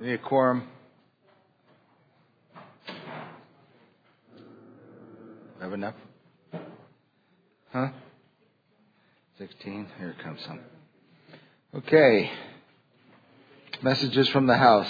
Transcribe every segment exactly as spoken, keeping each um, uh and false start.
Need a quorum. Have enough? Huh? Sixteen. Here comes some. Okay. Messages from the House.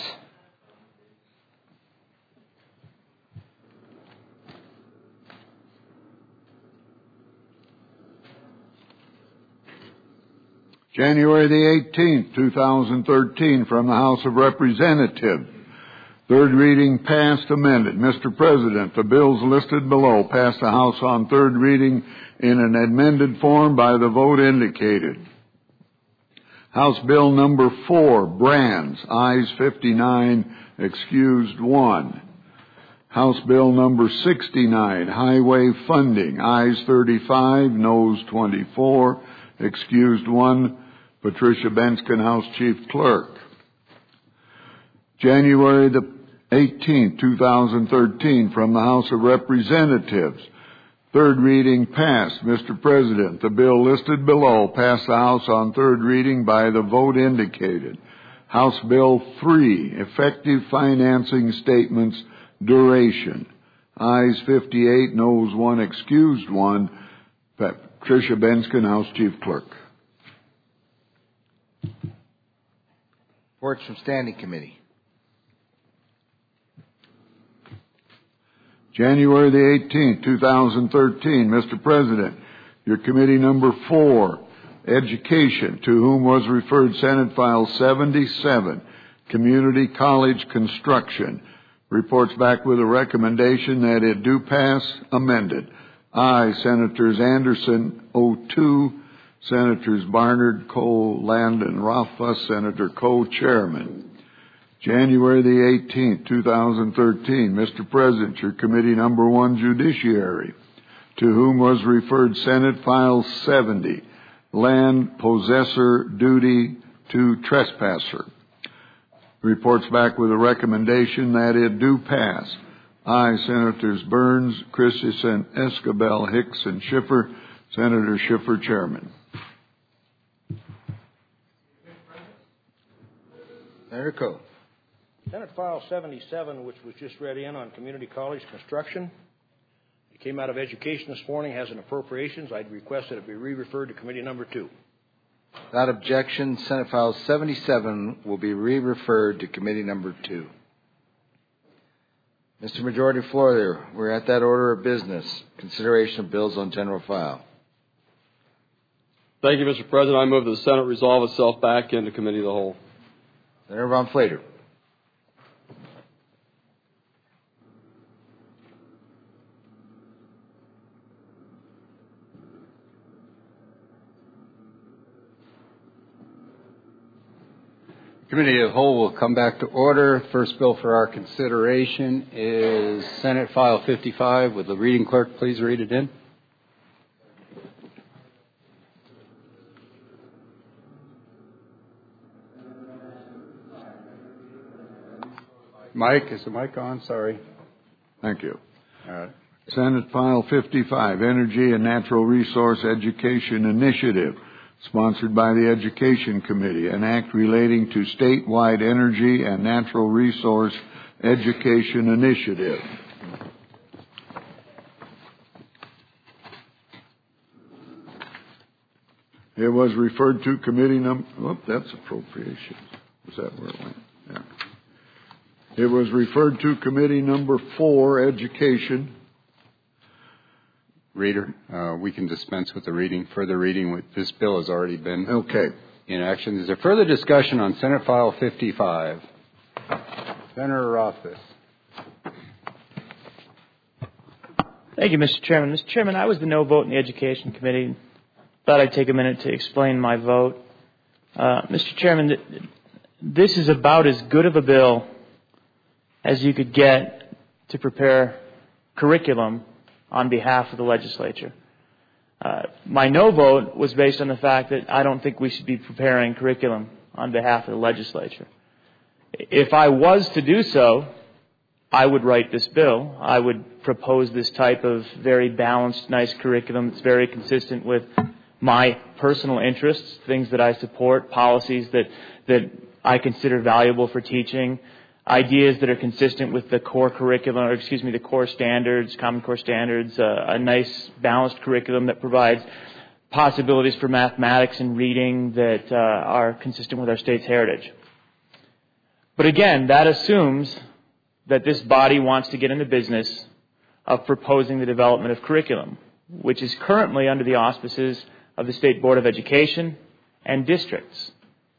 January the eighteenth, two thousand thirteen, from the House of Representatives. Third reading passed, amended. Mister President, the bills listed below passed the House on third reading in an amended form by the vote indicated. House Bill number four, Brands, ayes fifty-nine, excused one. House Bill number sixty-nine, Highway Funding, ayes thirty-five, noes twenty-four, excused one. Patricia Bensken, House Chief Clerk. January the eighteenth, two thousand thirteen, from the House of Representatives. Third reading passed. Mister President, the bill listed below passed the House on third reading by the vote indicated. House Bill three, Effective Financing Statements, Duration. Ayes fifty-eight, noes one, excused one. Patricia Bensken, House Chief Clerk. Reports from Standing Committee. January the eighteenth, two thousand thirteen. Mister President, your committee number four, Education, to whom was referred Senate File seventy-seven, Community College Construction, reports back with a recommendation that it do pass, amended. Aye, Senators Anderson, oh two, Senators Barnard, Cole, Land, and Rothfuss, Senator Coe, Chairman. January the eighteenth, two thousand thirteen, Mister President, your committee number one, Judiciary, to whom was referred Senate File seventy, Land Possessor Duty to Trespasser, reports back with a recommendation that it do pass. Aye, Senators Burns, Christensen, Escabel, Hicks, and Schiffer, Senator Schiffer, Chairman. Senator Coe. Senate File seventy-seven, which was just read in on community college construction, it came out of Education this morning, has an appropriations. I'd request that it be re-referred to committee number two. Without objection, Senate File seventy-seven will be re-referred to committee number two. Mister Majority Floor Leader, we're at that order of business. Consideration of bills on general file. Thank you, Mister President. I move that the Senate resolve itself back into committee of the whole. Senator Von Flater. Committee of the Whole will come back to order. First bill for our consideration is Senate File fifty-five. Would the reading clerk please read it in? Mike, is the mic on? Sorry. Thank you. All right. Senate File fifty-five, Energy and Natural Resource Education Initiative, sponsored by the Education Committee, an act relating to statewide energy and natural resource education initiative. It was referred to committee number, oh, that's appropriations. Was that where it went? Yeah. It was referred to committee number four, Education. Reader, uh, we can dispense with the reading. Further reading, with this bill has already been okay. in action. Is there further discussion on Senate File fifty-five? Senator Rothfuss. Thank you, Mister Chairman. Mister Chairman, I was the no vote in the Education Committee. Thought I'd take a minute to explain my vote. Uh, Mister Chairman, this is about as good of a bill as you could get to prepare curriculum on behalf of the legislature. Uh, my no vote was based on the fact that I don't think we should be preparing curriculum on behalf of the legislature. If I was to do so, I would write this bill. I would propose this type of very balanced, nice curriculum that's very consistent with my personal interests, things that I support, policies that, that I consider valuable for teaching, ideas that are consistent with the core curriculum, or excuse me, the core standards, Common Core standards, uh, a nice balanced curriculum that provides possibilities for mathematics and reading that uh, are consistent with our state's heritage. But again, that assumes that this body wants to get in the business of proposing the development of curriculum, which is currently under the auspices of the State Board of Education and districts.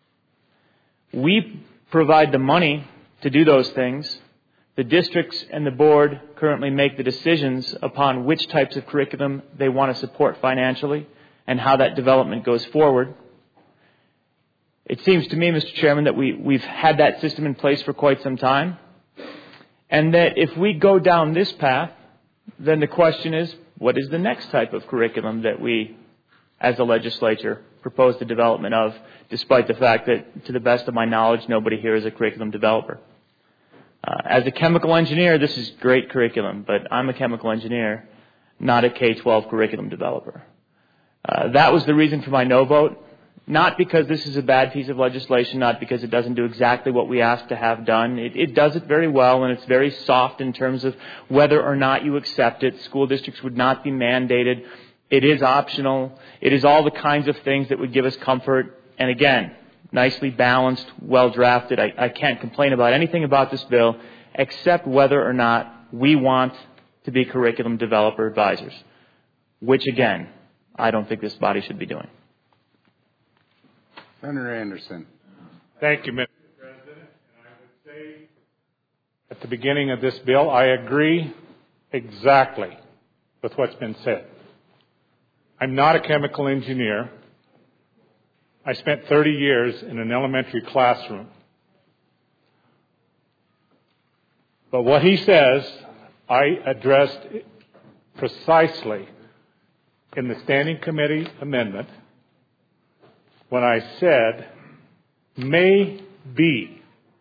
We provide the money to do those things. The districts and the board currently make the decisions upon which types of curriculum they want to support financially and how that development goes forward. It seems to me, Mister Chairman, that we, we've had that system in place for quite some time, and that if we go down this path, then the question is, what is the next type of curriculum that we, as a legislature, propose the development of, despite the fact that, to the best of my knowledge, nobody here is a curriculum developer. Uh, as a chemical engineer, this is great curriculum, but I'm a chemical engineer, not a K twelve curriculum developer. Uh, that was the reason for my no vote. Not because this is a bad piece of legislation, not because it doesn't do exactly what we asked to have done. It, it does it very well, and it's very soft in terms of whether or not you accept it. School districts would not be mandated. It is optional. It is all the kinds of things that would give us comfort. And again, nicely balanced, well drafted. I, I can't complain about anything about this bill except whether or not we want to be curriculum developer advisors, which again, I don't think this body should be doing. Senator Anderson. Thank you, Mister President. And I would say at the beginning of this bill, I agree exactly with what's been said. I'm not a chemical engineer. I spent thirty years in an elementary classroom. But what he says, I addressed precisely in the Standing Committee amendment when I said, may be,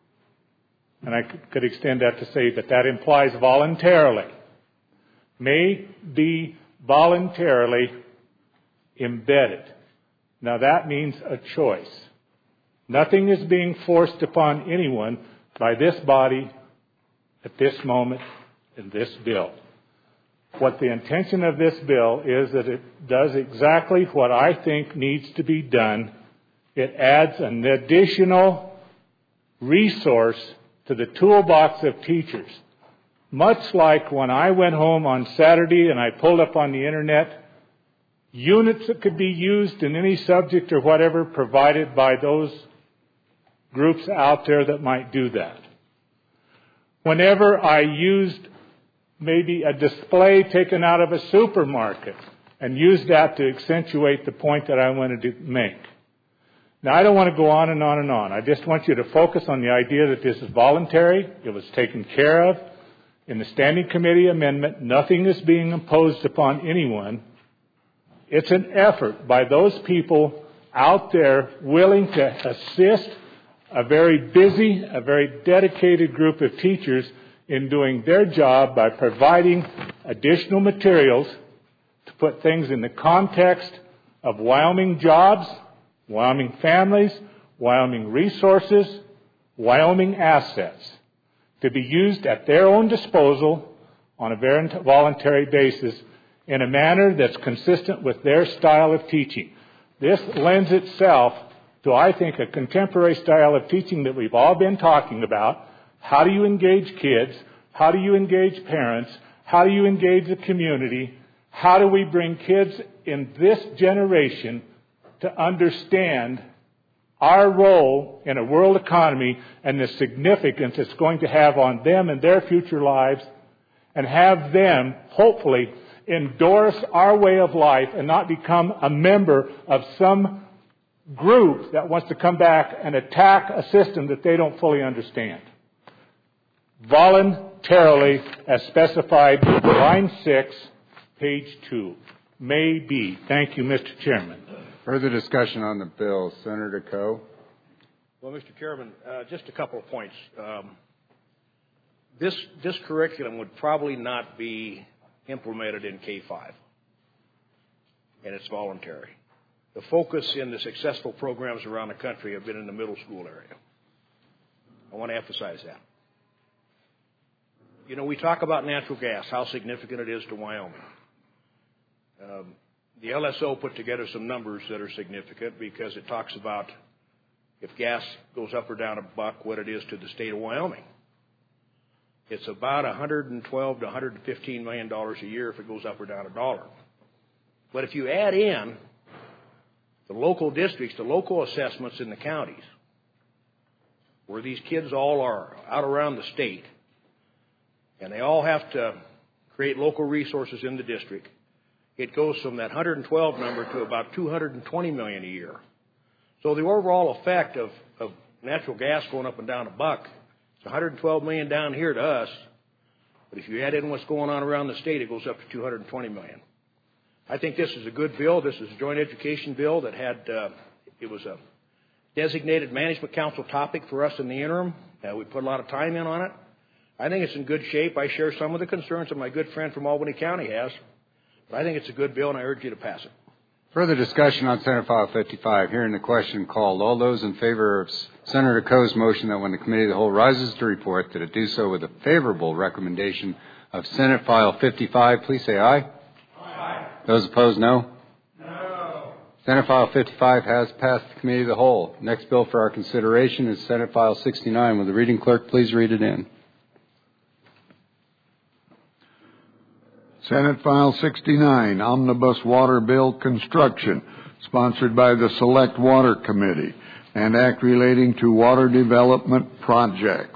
and I could extend that to say that that implies voluntarily, may be voluntarily embedded. Now that means a choice. Nothing is being forced upon anyone by this body at this moment in this bill. What the intention of this bill is that it does exactly what I think needs to be done. It adds an additional resource to the toolbox of teachers. Much like when I went home on Saturday and I pulled up on the internet units that could be used in any subject or whatever provided by those groups out there that might do that. Whenever I used maybe a display taken out of a supermarket and used that to accentuate the point that I wanted to make. Now, I don't want to go on and on and on. I just want you to focus on the idea that this is voluntary. It was taken care of in the Standing Committee amendment. Nothing is being imposed upon anyone. It's an effort by those people out there willing to assist a very busy, a very dedicated group of teachers in doing their job by providing additional materials to put things in the context of Wyoming jobs, Wyoming families, Wyoming resources, Wyoming assets to be used at their own disposal on a very voluntary basis in a manner that's consistent with their style of teaching. This lends itself to, I think, a contemporary style of teaching that we've all been talking about. How do you engage kids? How do you engage parents? How do you engage the community? How do we bring kids in this generation to understand our role in a world economy and the significance it's going to have on them and their future lives, and have them, hopefully, endorse our way of life and not become a member of some group that wants to come back and attack a system that they don't fully understand. Voluntarily, as specified in line six, page two. May be. Thank you, Mister Chairman. Further discussion on the bill. Senator Coe. Well, Mister Chairman, uh, just a couple of points. Um, this, this curriculum would probably not be implemented in K five, and it's voluntary. The focus in the successful programs around the country have been in the middle school area. I want to emphasize that. you know, we talk about natural gas, how significant it is to Wyoming. Um, the L S O put together some numbers that are significant because it talks about if gas goes up or down a buck, what it is to the state of Wyoming. It's about one hundred twelve to one hundred fifteen million dollars a year if it goes up or down a dollar. But if you add in the local districts, the local assessments in the counties, where these kids all are out around the state, and they all have to create local resources in the district, it goes from that one hundred twelve number to about two hundred twenty million dollars a year. So the overall effect of, of natural gas going up and down a buck, it's one hundred twelve million dollars down here to us, but if you add in what's going on around the state, it goes up to two hundred twenty million dollars. I think this is a good bill. This is a joint education bill that had, uh, it was a designated management council topic for us in the interim. Uh, we put a lot of time in on it. I think it's in good shape. I share some of the concerns that my good friend from Albany County has. But I think it's a good bill, and I urge you to pass it. Further discussion on Senate File fifty-five. Hearing the question called. All those in favor of Senator Coe's motion that when the Committee of the Whole rises to report, that it do so with a favorable recommendation of Senate File fifty-five, please say aye. Aye. Those opposed, no. No. Senate File fifty-five has passed the Committee of the Whole. Next bill for our consideration is Senate File sixty-nine. Will the reading clerk please read it in? Senate File sixty-nine, Omnibus Water Bill Construction, sponsored by the Select Water Committee, and act relating to water development projects.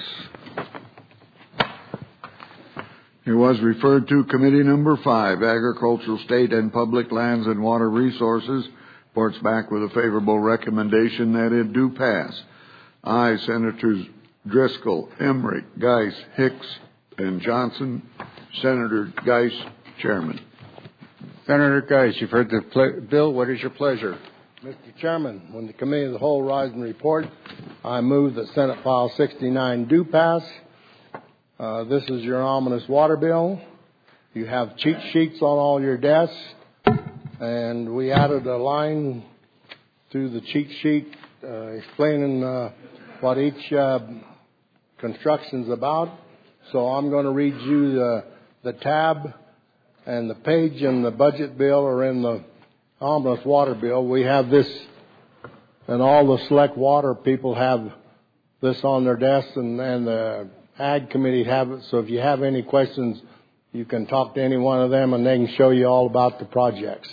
It was referred to Committee Number five, Agricultural, State, and Public Lands and Water Resources. Reports back with a favorable recommendation that it do pass. I, Senators Driscoll, Emmerich, Geis, Hicks, and Johnson. Senator Geis, Chairman. Senator Geis, you've heard the ple- bill. What is your pleasure? Mister Chairman, when the Committee of the Whole rise and report, I move that Senate File sixty-nine do pass. Uh, this is your ominous water bill. You have cheat sheets on all your desks, and we added a line to the cheat sheet uh, explaining uh, what each uh, construction's about. So I'm going to read you the, the tab and the page in the budget bill or in the omnibus water bill. We have this, and all the select water people have this on their desks, and, and the Ag Committee have it. So if you have any questions, you can talk to any one of them, and they can show you all about the projects.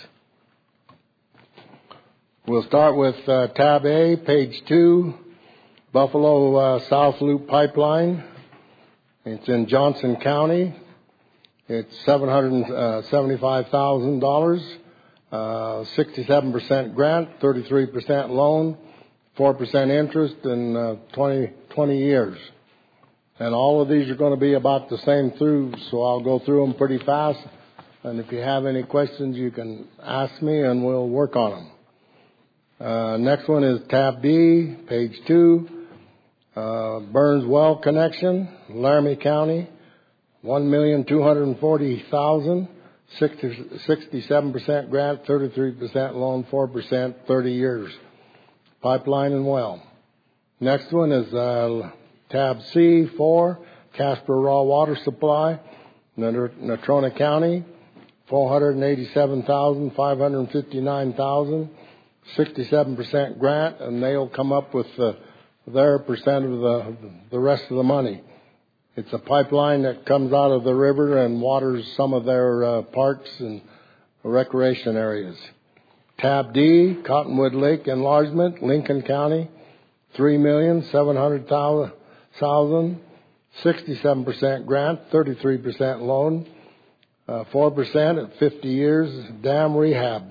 We'll start with uh, tab A, page two, Buffalo uh, South Loop Pipeline. It's in Johnson County. It's seven hundred seventy-five thousand dollars, uh, sixty-seven percent grant, thirty-three percent loan, four percent interest in uh, twenty, twenty years. And all of these are going to be about the same through, so I'll go through them pretty fast. And if you have any questions, you can ask me, and we'll work on them. Uh, next one is tab B, page two. Uh, Burns Well Connection, Laramie County, one million two hundred forty thousand dollars, sixty-seven percent grant, thirty-three percent loan, four percent, thirty years. Pipeline and well. Next one is uh, tab C, four, Casper Raw Water Supply, Natrona County, four hundred eighty-seven thousand five hundred fifty-nine dollars, sixty-seven percent grant, and they'll come up with uh, their percent of the the rest of the money. It's a pipeline that comes out of the river and waters some of their uh, parks and recreation areas. Tab D, Cottonwood Lake Enlargement, Lincoln County, three million seven hundred thousand, sixty-seven percent grant, thirty-three percent loan, uh, four percent at fifty years, dam rehab.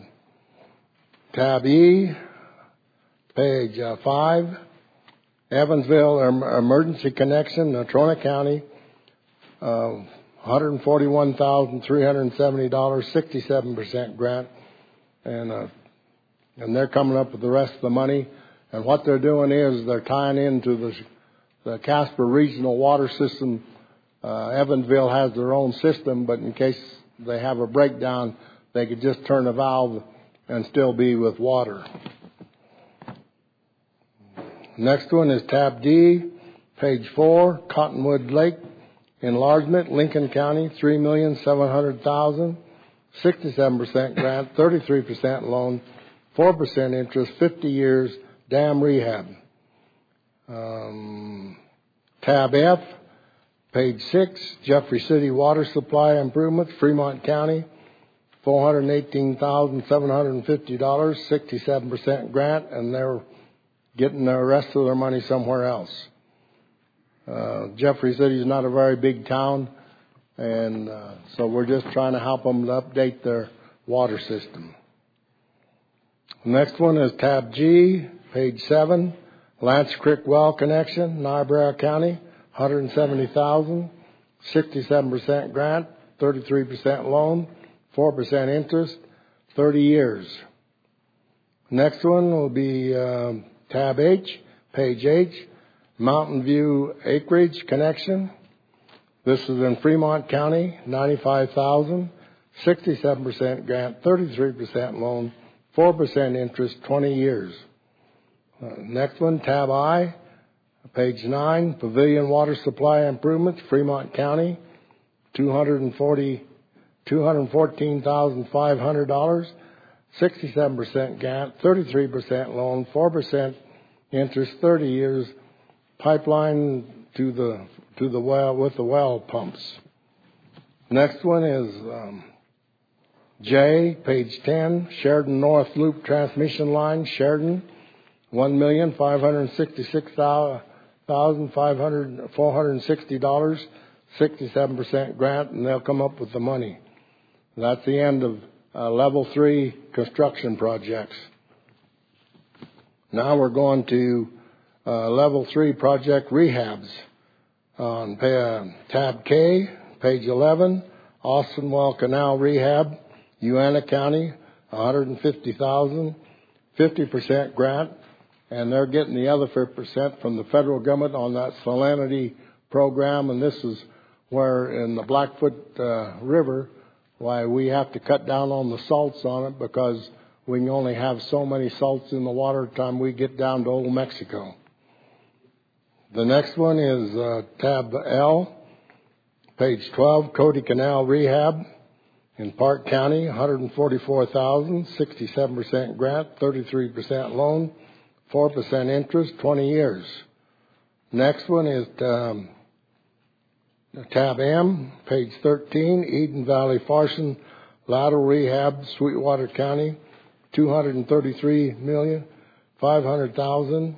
Tab E, page uh, five, Evansville Emergency Connection, Natrona County, uh, one hundred forty-one thousand three hundred seventy dollars, sixty-seven percent grant, and uh, and they're coming up with the rest of the money. And what they're doing is they're tying into the the Casper Regional Water System. Uh, Evansville has their own system, but in case they have a breakdown, they could just turn a valve and still be with water. Next one is tab D, page four, Cottonwood Lake Enlargement, Lincoln County, three million seven hundred thousand dollars, sixty-seven percent grant, thirty-three percent loan, four percent interest, fifty years, dam rehab. Um, tab F, page six, Jeffrey City Water Supply Improvements, Fremont County, four hundred eighteen thousand seven hundred fifty dollars, sixty-seven percent grant, and they're getting the rest of their money somewhere else. Uh, Jeffrey City is not a very big town, and uh, so we're just trying to help them to update their water system. The next one is tab G, page seven, Lance Creek Well Connection, Niobrara County, one hundred seventy thousand dollars, sixty-seven percent grant, thirty-three percent loan, four percent interest, thirty years. Next one will be uh, tab H, page H, Mountain View Acreage Connection. This is in Fremont County, ninety-five thousand dollars, sixty-seven percent grant, thirty-three percent loan, four percent interest, twenty years. Uh, next one, tab I, page nine, Pavilion Water Supply Improvements, Fremont County, two hundred fourteen thousand five hundred dollars, sixty-seven percent grant, thirty-three percent loan, four percent interest, thirty years, pipeline to the to the well with the well pumps. Next one is um, J, page ten, Sheridan North Loop Transmission Line, Sheridan, one million five hundred sixty-six thousand four hundred sixty dollars, sixty-seven percent grant, and they'll come up with the money. That's the end of uh, level three construction projects. Now we're going to uh, level three project rehabs. On uh, tab K, page eleven, Austin Well Canal Rehab, Uena County, one hundred fifty thousand dollars, fifty percent grant, and they're getting the other fifty percent from the federal government on that salinity program, and this is where in the Blackfoot uh, River, why we have to cut down on the salts on it because we can only have so many salts in the water time we get down to Old Mexico. The next one is uh, tab L, page twelve, Cody Canal Rehab in Park County, one hundred forty-four thousand dollars, sixty-seven percent grant, thirty-three percent loan, four percent interest, twenty years. Next one is um, tab M, page thirteen, Eden Valley Farson Lateral Rehab, Sweetwater County, two hundred thirty-three million five hundred thousand dollars,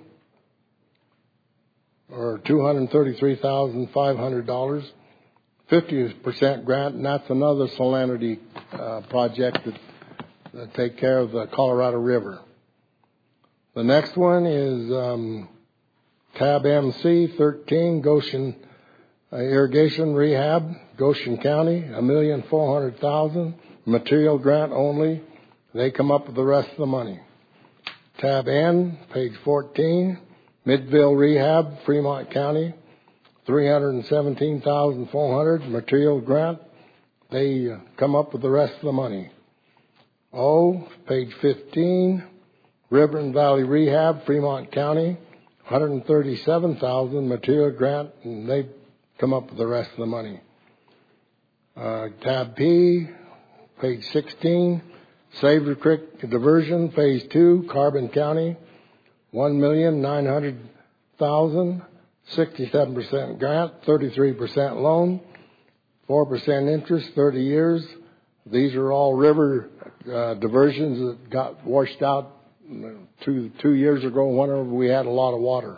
or two hundred thirty-three thousand five hundred dollars, fifty percent grant, and that's another salinity uh, project that, that take care of the Colorado River. The next one is um, tab M C thirteen, Goshen uh, Irrigation Rehab, Goshen County, one million four hundred thousand dollars, material grant only. They come up with the rest of the money. Tab N, page fourteen, Midville Rehab, Fremont County, three hundred seventeen thousand four hundred dollars, material grant. They uh, come up with the rest of the money. O, page fifteen, River and Valley Rehab, Fremont County, one hundred thirty-seven thousand dollars, material grant, and they come up with the rest of the money. Uh, tab P, page sixteen, Saver Creek Diversion, phase two, Carbon County, one million nine hundred thousand dollars, sixty-seven percent grant, thirty-three percent loan, four percent interest, thirty years. These are all river uh, diversions that got washed out two, two years ago whenever we had a lot of water.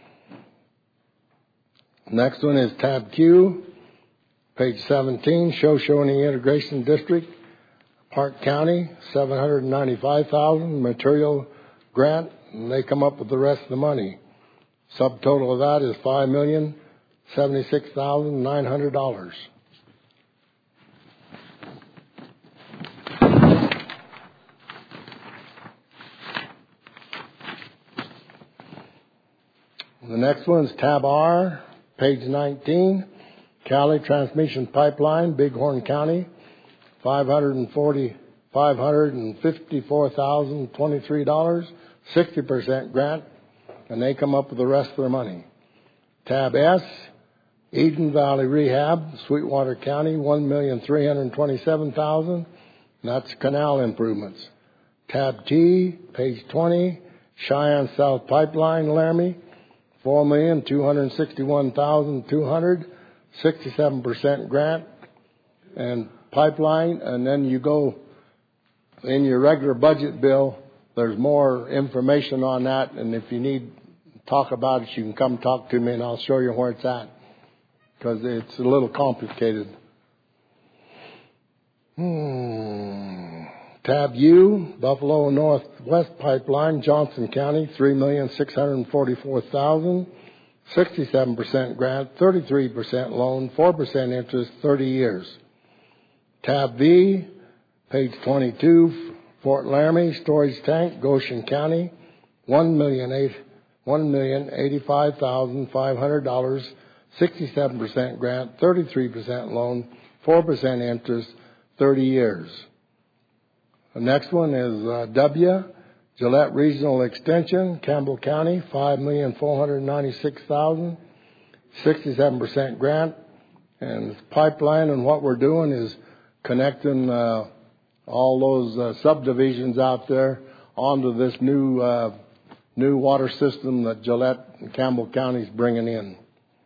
Next one is tab Q, page seventeen, Shoshone Integration District, Park County, seven hundred ninety-five thousand dollars, material grant, and they come up with the rest of the money. Subtotal of that is five million seventy-six thousand nine hundred dollars. The next one is tab R, page nineteen, Cali Transmission Pipeline, Bighorn County, five hundred forty, five hundred fifty-four thousand twenty-three dollars, sixty percent grant, and they come up with the rest of their money. Tab S, Eden Valley Rehab, Sweetwater County, one million three hundred twenty-seven thousand dollars. That's canal improvements. Tab G, page twenty, Cheyenne South Pipeline, Laramie, four million two hundred sixty-one thousand two hundred dollars, sixty-seven percent grant and pipeline. And then you go in your regular budget bill, there's more information on that. And if you need to talk about it, you can come talk to me and I'll show you where it's at, because it's a little complicated. Hmm. Tab U, Buffalo Northwest Pipeline, Johnson County, three million six hundred forty-four thousand dollars, sixty-seven percent grant, thirty-three percent loan, four percent interest, thirty years. Tab V, page twenty-two, Fort Laramie Storage Tank, Goshen County, one million eighty-five thousand five hundred dollars, sixty-seven percent grant, thirty-three percent loan, four percent interest, thirty years. The next one is uh, W, Gillette Regional Extension, Campbell County, five million four hundred ninety-six thousand dollars, sixty-seven percent grant. And pipeline, and what we're doing is connecting uh, all those uh, subdivisions out there onto this new uh, new water system that Gillette and Campbell County is bringing in.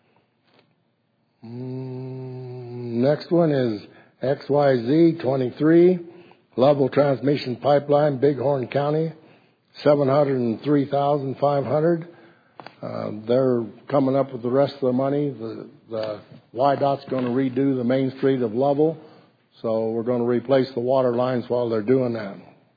Mm, next one is X Y Z twenty-three, Level Transmission Pipeline, Bighorn County, seven hundred three thousand five hundred dollars. Uh, they're coming up with the rest of the money. The, the Y DOT's going to redo the main street of Lovell, so we're going to replace the water lines while they're doing that.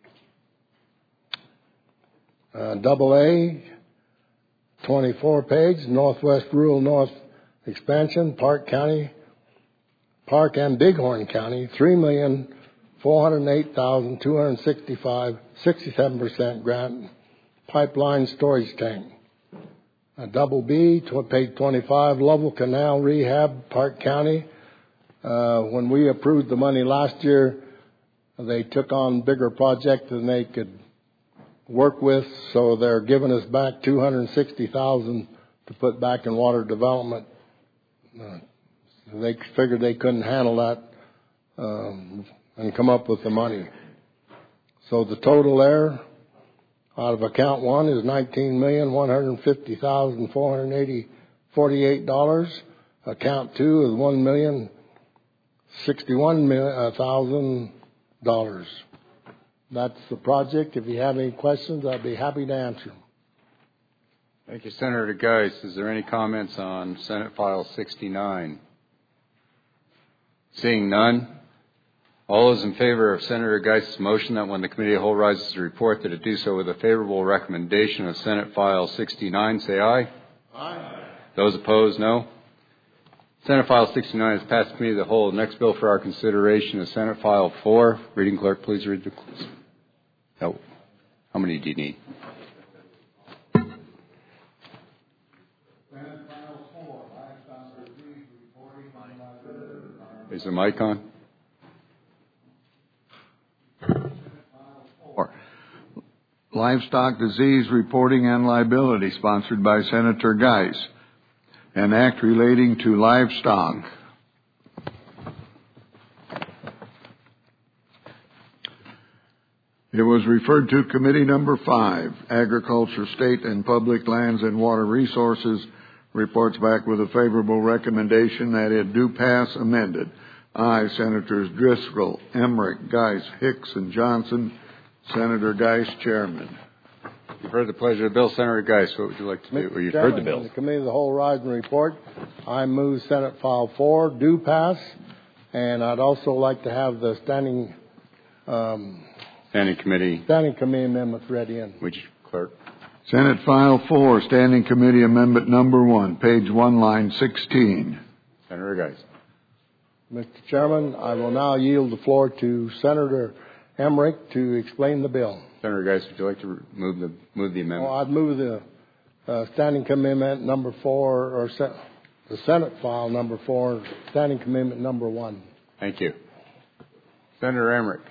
Uh, double A, twenty-four page, Northwest Rural North Expansion, Park County, Park and Bighorn County, three million four hundred eight thousand two hundred sixty-five dollars, sixty-seven percent grant, pipeline storage tank. Uh, double B, page twenty-five, Lovell Canal Rehab, Park County. Uh, when we approved the money last year, they took on bigger projects than they could work with, so they're giving us back two hundred sixty thousand dollars to put back in water development. Uh, they figured they couldn't handle that um, and come up with the money. So the total there out of account one is nineteen million one hundred fifty thousand four hundred forty-eight dollars. Account two is one million sixty-one thousand dollars. That's the project. If you have any questions, I'd be happy to answer them. Thank you, Senator Geis. Is there any comments on Senate File sixty-nine? Seeing none, all those in favor of Senator Geis' motion that when the Committee of the Whole rises to report that it do so with a favorable recommendation of Senate File sixty-nine, say aye. Aye. Those opposed, no. Senate File sixty-nine is passed to Committee of the Whole. The next bill for our consideration is Senate File four. Reading clerk, please read the... No. How many do you need? Is the mic on? Livestock Disease Reporting and Liability, sponsored by Senator Geis. An act relating to livestock. It was referred to Committee Number five, Agriculture, State and Public Lands and Water Resources, reports back with a favorable recommendation that it do pass amended. I, Senators Driscoll, Emmerich, Geis, Hicks, and Johnson. Senator Geis, Chairman. You've heard the pleasure of the bill. Senator Geis, what would you like to do? Or you've heard the bill. The Committee of the Whole rise and report. I move Senate File four do pass, and I'd also like to have the standing um, Standing Committee Standing Committee amendments ready in. Would you, Clerk? Senate File four, Standing Committee Amendment Number one, page one, line sixteen. Senator Geis. Mister Chairman, I will now yield the floor to Senator Emmerich to explain the bill. Senator Geis, would you like to move the move the amendment? Oh, I'd move the uh, Standing Commitment Number four, or se- the Senate File Number four, Standing Commitment Number one. Thank you. Senator Emmerich.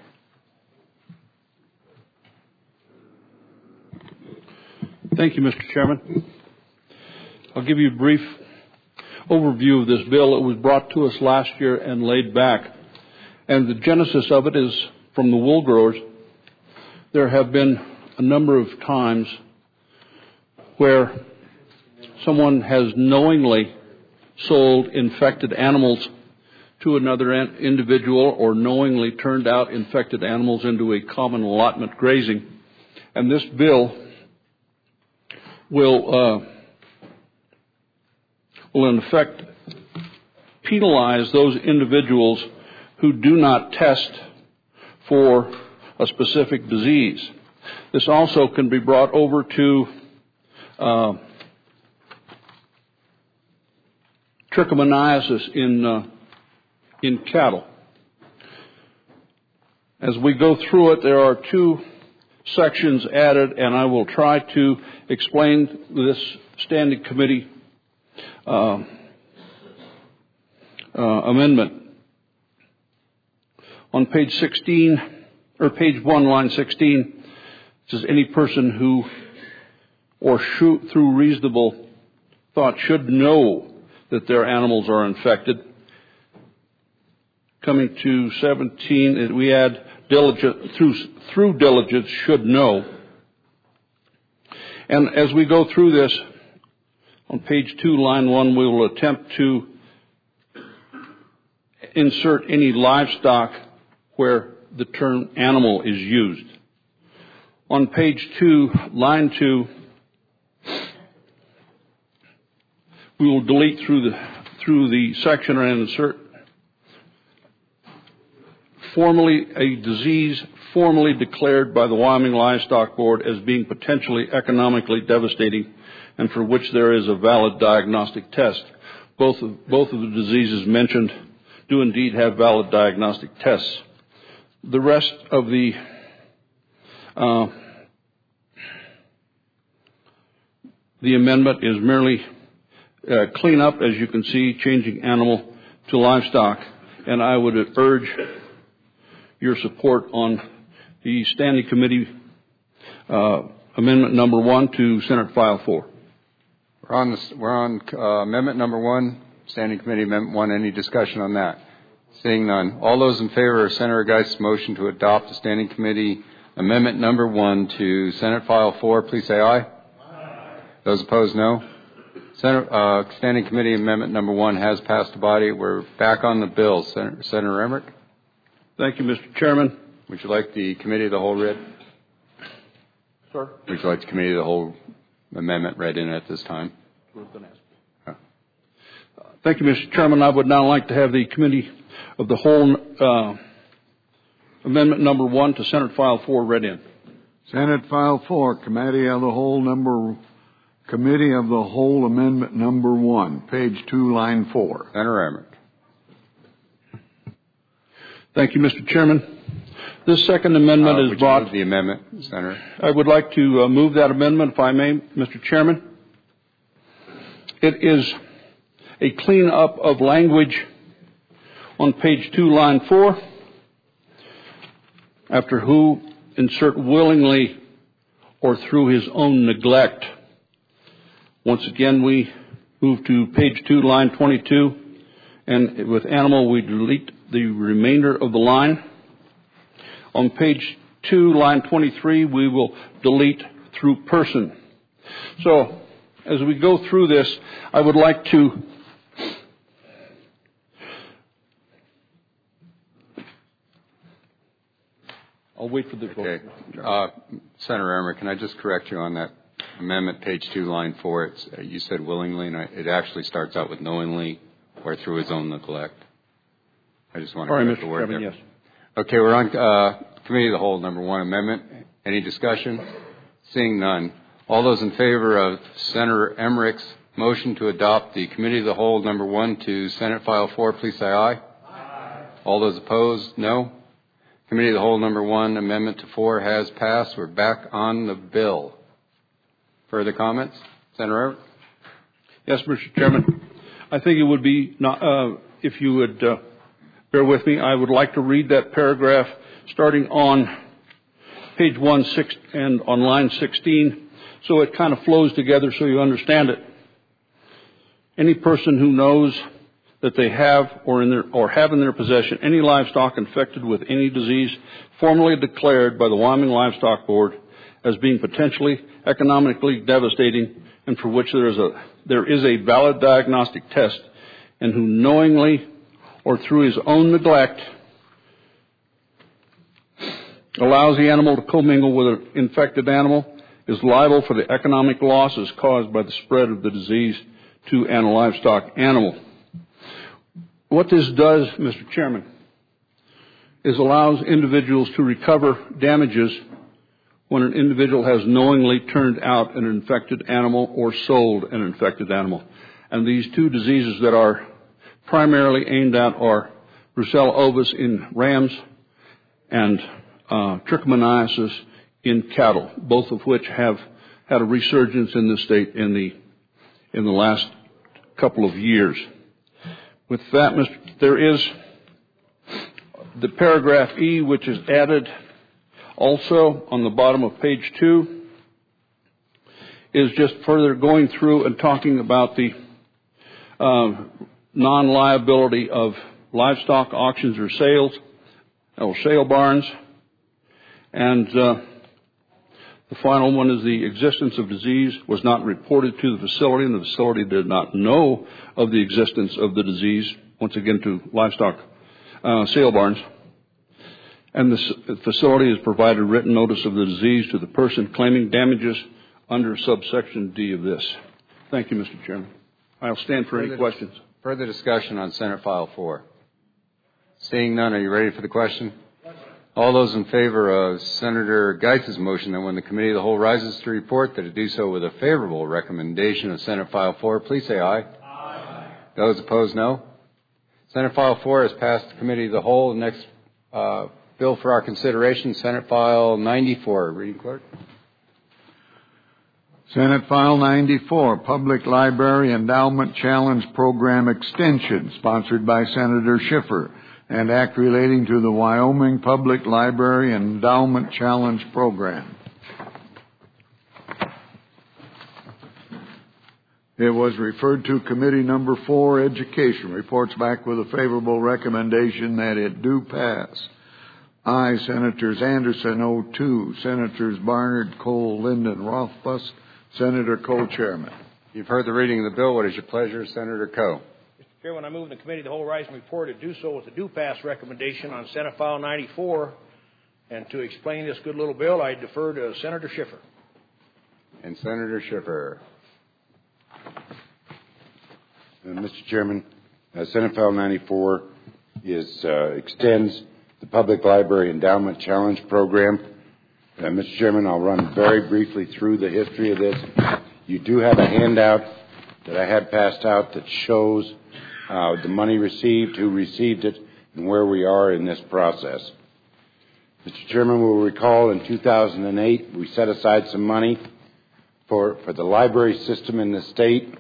Thank you, Mister Chairman. I'll give you a brief overview of this bill. It was brought to us last year and laid back. And the genesis of it is from the wool growers. There have been a number of times where someone has knowingly sold infected animals to another individual or knowingly turned out infected animals into a common allotment grazing. And this bill will, uh, will in effect penalize those individuals who do not test for a specific disease. This also can be brought over to uh, trichomoniasis in uh, in cattle. As we go through it, there are two sections added, and I will try to explain this standing committee uh, uh, amendment. On page sixteen, or page one, line sixteen, it says any person who, or shoot through reasonable thought, should know that their animals are infected. Coming to seventeen, we add diligent, through, through diligence should know. And as we go through this, on page two, line one, we will attempt to insert any livestock where the term animal is used. On page two, line two, we will delete through the, through the section and insert formally a disease formally declared by the Wyoming Livestock Board as being potentially economically devastating and for which there is a valid diagnostic test. Both of, both of the diseases mentioned do indeed have valid diagnostic tests. The rest of the uh, the amendment is merely uh, clean up, as you can see, changing animal to livestock, and I would urge your support on the Standing Committee uh, Amendment Number One to Senate File Four. We're on, this, we're on uh, Amendment Number One, Standing Committee Amendment One. Any discussion on that? Seeing none. All those in favor of Senator Geist's motion to adopt the Standing Committee Amendment Number One to Senate File Four, please say aye. Aye. Those opposed, no. Senate, uh, Standing Committee Amendment Number One has passed the body. We're back on the bill. Senator, Senator Emmerich. Thank you, Mister Chairman. Would you like the Committee of the Whole read? Sir? Would you like the Committee of the Whole amendment read in at this time? Oh. Thank you, Mister Chairman. I would now like to have the Committee of the Whole uh, Amendment Number One to Senate File Four read in. Senate File Four, Committee of the Whole Number Committee of the Whole Amendment Number One, page two, line four. Senator Emmerich. Thank you, Mister Chairman. This second amendment uh, is would brought. You move the amendment, Senator. I would like to uh, move that amendment, if I may, Mister Chairman. It is a clean up of language on page two, line four. After who, insert willingly or through his own neglect. Once again, we move to page two, line twenty-two, and with animal, we delete the remainder of the line. On page two, line twenty-three, we will delete through person. So, as we go through this, I would like to I'll wait for the vote. Okay. Uh, Senator Emmer, can I just correct you on that amendment, page two, line four? It's, uh, you said willingly, and I, it actually starts out with knowingly or through his own neglect. I just want to correct the word there. Yes. Okay, we're on uh, Committee of the Whole, number one amendment. Any discussion? Seeing none. All those in favor of Senator Emmerich's motion to adopt the Committee of the Whole, number one, to Senate File four, please say aye. Aye. All those opposed, no. Committee of the Whole, number one, amendment to four has passed. We're back on the bill. Further comments? Senator Everett? Yes, Mister Chairman. I think it would be, not, uh, if you would uh, bear with me, I would like to read that paragraph starting on page one six and on line sixteen, so it kind of flows together so you understand it. any person who knows that they have or in their or have in their possession any livestock infected with any disease formally declared by the Wyoming Livestock Board as being potentially economically devastating and for which there is a there is a valid diagnostic test, and who knowingly or through his own neglect allows the animal to commingle with an infected animal, is liable for the economic losses caused by the spread of the disease to an livestock animal. What this does, Mister Chairman, is allows individuals to recover damages when an individual has knowingly turned out an infected animal or sold an infected animal. And these two diseases that are primarily aimed at are Brucella ovis in rams and uh, trichomoniasis in cattle, both of which have had a resurgence in the state in the in the last couple of years. With that, Mister there is the paragraph E, which is added also on the bottom of page two, is just further going through and talking about the uh, non-liability of livestock auctions or sales, or sale barns. And uh, the final one is the existence of disease was not reported to the facility, and the facility did not know of the existence of the disease, once again to livestock uh, sale barns. And the facility has provided written notice of the disease to the person claiming damages under subsection D of this. Thank you, Mister Chairman. I'll stand for any questions. Further discussion on Senate File four. Seeing none, are you ready for the question? All those in favor of Senator Geitz's motion that when the Committee of the Whole rises to report that it do so with a favorable recommendation of Senate File four, please say aye. Aye. Those opposed, no. Senate File four has passed the Committee of the Whole. The next uh, bill for our consideration, Senate File ninety-four. Reading clerk. Senate File ninety-four, Public Library Endowment Challenge Program Extension, sponsored by Senator Schiffer, and act relating to the Wyoming Public Library Endowment Challenge Program. It was referred to Committee Number Four, Education. Reports back with a favorable recommendation that it do pass. Aye, Senators Anderson, O two, Senators Barnard, Cole, Linden, Rothfuss, Senator Coe, Chairman. You've heard the reading of the bill. What is your pleasure, Senator Coe? Mister Chairman, I move the Committee of the Whole rise and report to do so with a do-pass recommendation on Senate File ninety-four. And to explain this good little bill, I defer to Senator Schiffer. And Senator Schiffer. Uh, Mister Chairman, uh, Senate File ninety-four is uh, extends the Public Library Endowment Challenge Program. Uh, Mister Chairman, I'll run very briefly through the history of this. You do have a handout that I had passed out that shows uh, the money received, who received it, and where we are in this process. Mister Chairman, we'll recall in two thousand eight we set aside some money for, for the library system in the state.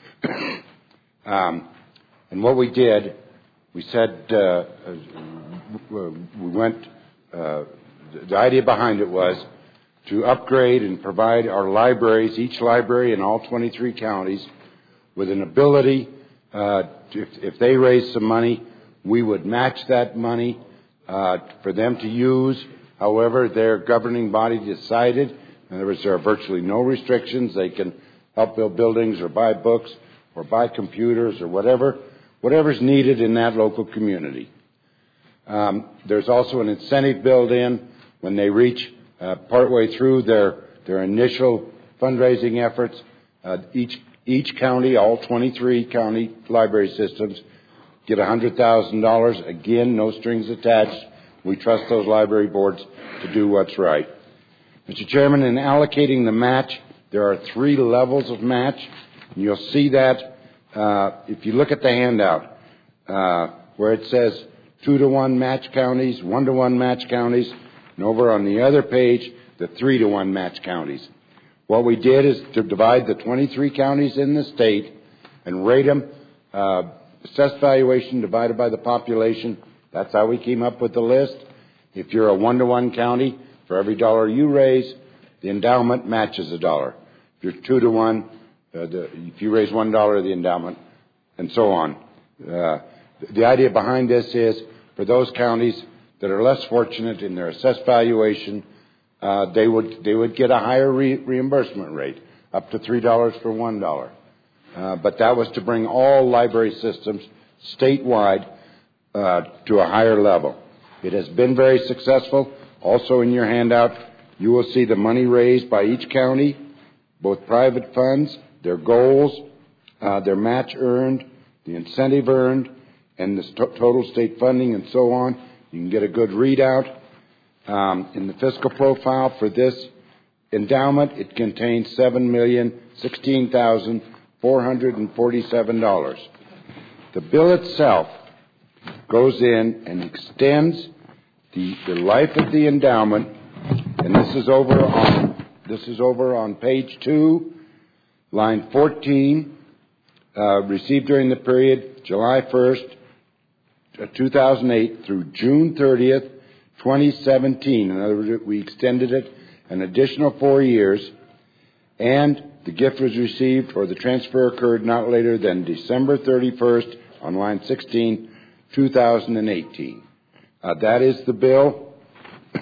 um, and what we did, we said uh, we went... Uh, The idea behind it was to upgrade and provide our libraries, each library in all twenty-three counties, with an ability, uh, to, if, if they raised some money, we would match that money uh, for them to use. However, their governing body decided, in other words, there are virtually no restrictions. They can help build buildings or buy books or buy computers or whatever, whatever's needed in that local community. Um, there's also an incentive built in when they reach uh, partway through their, their initial fundraising efforts. Uh, each, each county, all twenty-three county library systems, get one hundred thousand dollars. Again, no strings attached. We trust those library boards to do what's right. Mister Chairman, in allocating the match, there are three levels of match. And you'll see that uh, if you look at the handout uh, where it says two to one match counties, one to one match counties, and over on the other page, the three to one match counties. What we did is to divide the twenty-three counties in the state and rate them, uh, assessed valuation divided by the population. That's how we came up with the list. If you're a one to one county, for every dollar you raise, the endowment matches a dollar. If you're two to one, uh, the, if you raise one dollar, the endowment and so on. Uh, the idea behind this is for those counties that are less fortunate in their assessed valuation, uh, they would they would get a higher re- reimbursement rate, up to three dollars for one dollar. Uh, but that was to bring all library systems statewide uh, to a higher level. It has been very successful. Also in your handout, you will see the money raised by each county, both private funds, their goals, uh, their match earned, the incentive earned, and the st- total state funding and so on. You can get a good readout. Um, in the fiscal profile for this endowment, it contains seven million sixteen thousand four hundred forty-seven dollars. The bill itself goes in and extends the, the life of the endowment, and this is over on this is over on page two, line fourteen, uh, received during the period July first, two thousand eight through June thirtieth, twenty seventeen. In other words, we extended it an additional four years, and the gift was received or the transfer occurred not later than December thirty-first on line sixteen, two thousand eighteen. Uh, that is the bill. uh,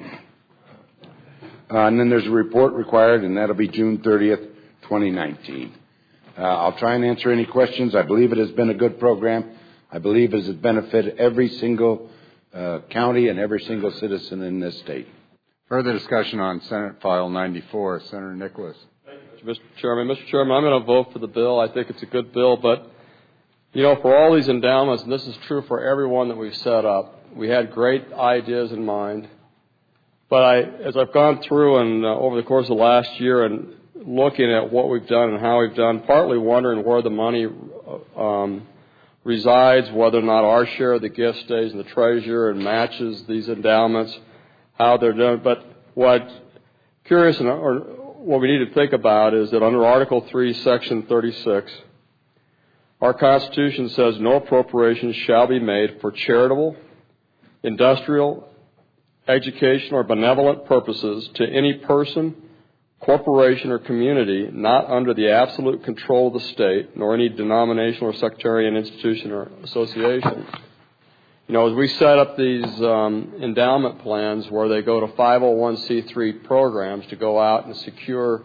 and then there's a report required, and that'll be June thirtieth, twenty nineteen. Uh, I'll try and answer any questions. I believe it has been a good program. I believe it has benefited every single uh, county and every single citizen in this state. Further discussion on Senate File ninety-four. Senator Nicholas. Thank you, Mister Chairman. Mister Chairman, I'm going to vote for the bill. I think it's a good bill, but, you know, for all these endowments, and this is true for everyone that we've set up, we had great ideas in mind. But I, as I've gone through and uh, over the course of the last year and looking at what we've done and how we've done, partly wondering where the money um, resides, whether or not our share of the gift stays in the treasurer and matches these endowments, how they're done. But what's curious and or what we need to think about is that under Article three, Section thirty-six, our Constitution says no appropriations shall be made for charitable, industrial, educational, or benevolent purposes to any person, corporation, or community not under the absolute control of the state, nor any denominational or sectarian institution or association. You know, as we set up these um, endowment plans where they go to five oh one c three programs to go out and secure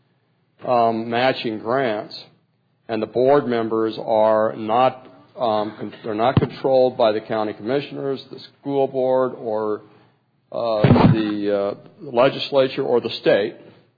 um, matching grants, and the board members are not um, con- they're not controlled by the county commissioners, the school board, or uh, the uh, legislature or the state.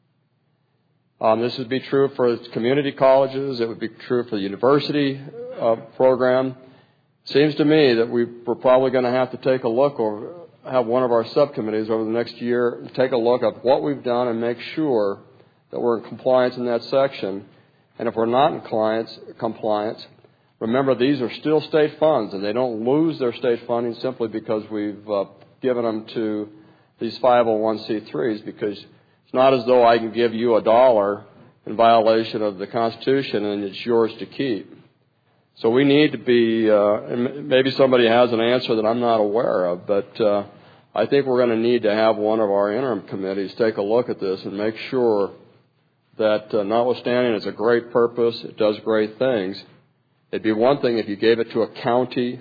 Um, this would be true for community colleges. It would be true for the university uh, program. Seems to me that we, we're probably going to have to take a look or have one of our subcommittees over the next year and take a look at what we've done and make sure that we're in compliance in that section. And if we're not in compliance, compliance, remember these are still state funds, and they don't lose their state funding simply because we've uh, given them to these five oh one c threes, because it's not as though I can give you a dollar in violation of the Constitution and it's yours to keep. So we need to be, uh, and maybe somebody has an answer that I'm not aware of, but uh, I think we're going to need to have one of our interim committees take a look at this and make sure that uh, notwithstanding it's a great purpose, it does great things. It'd be one thing if you gave it to a county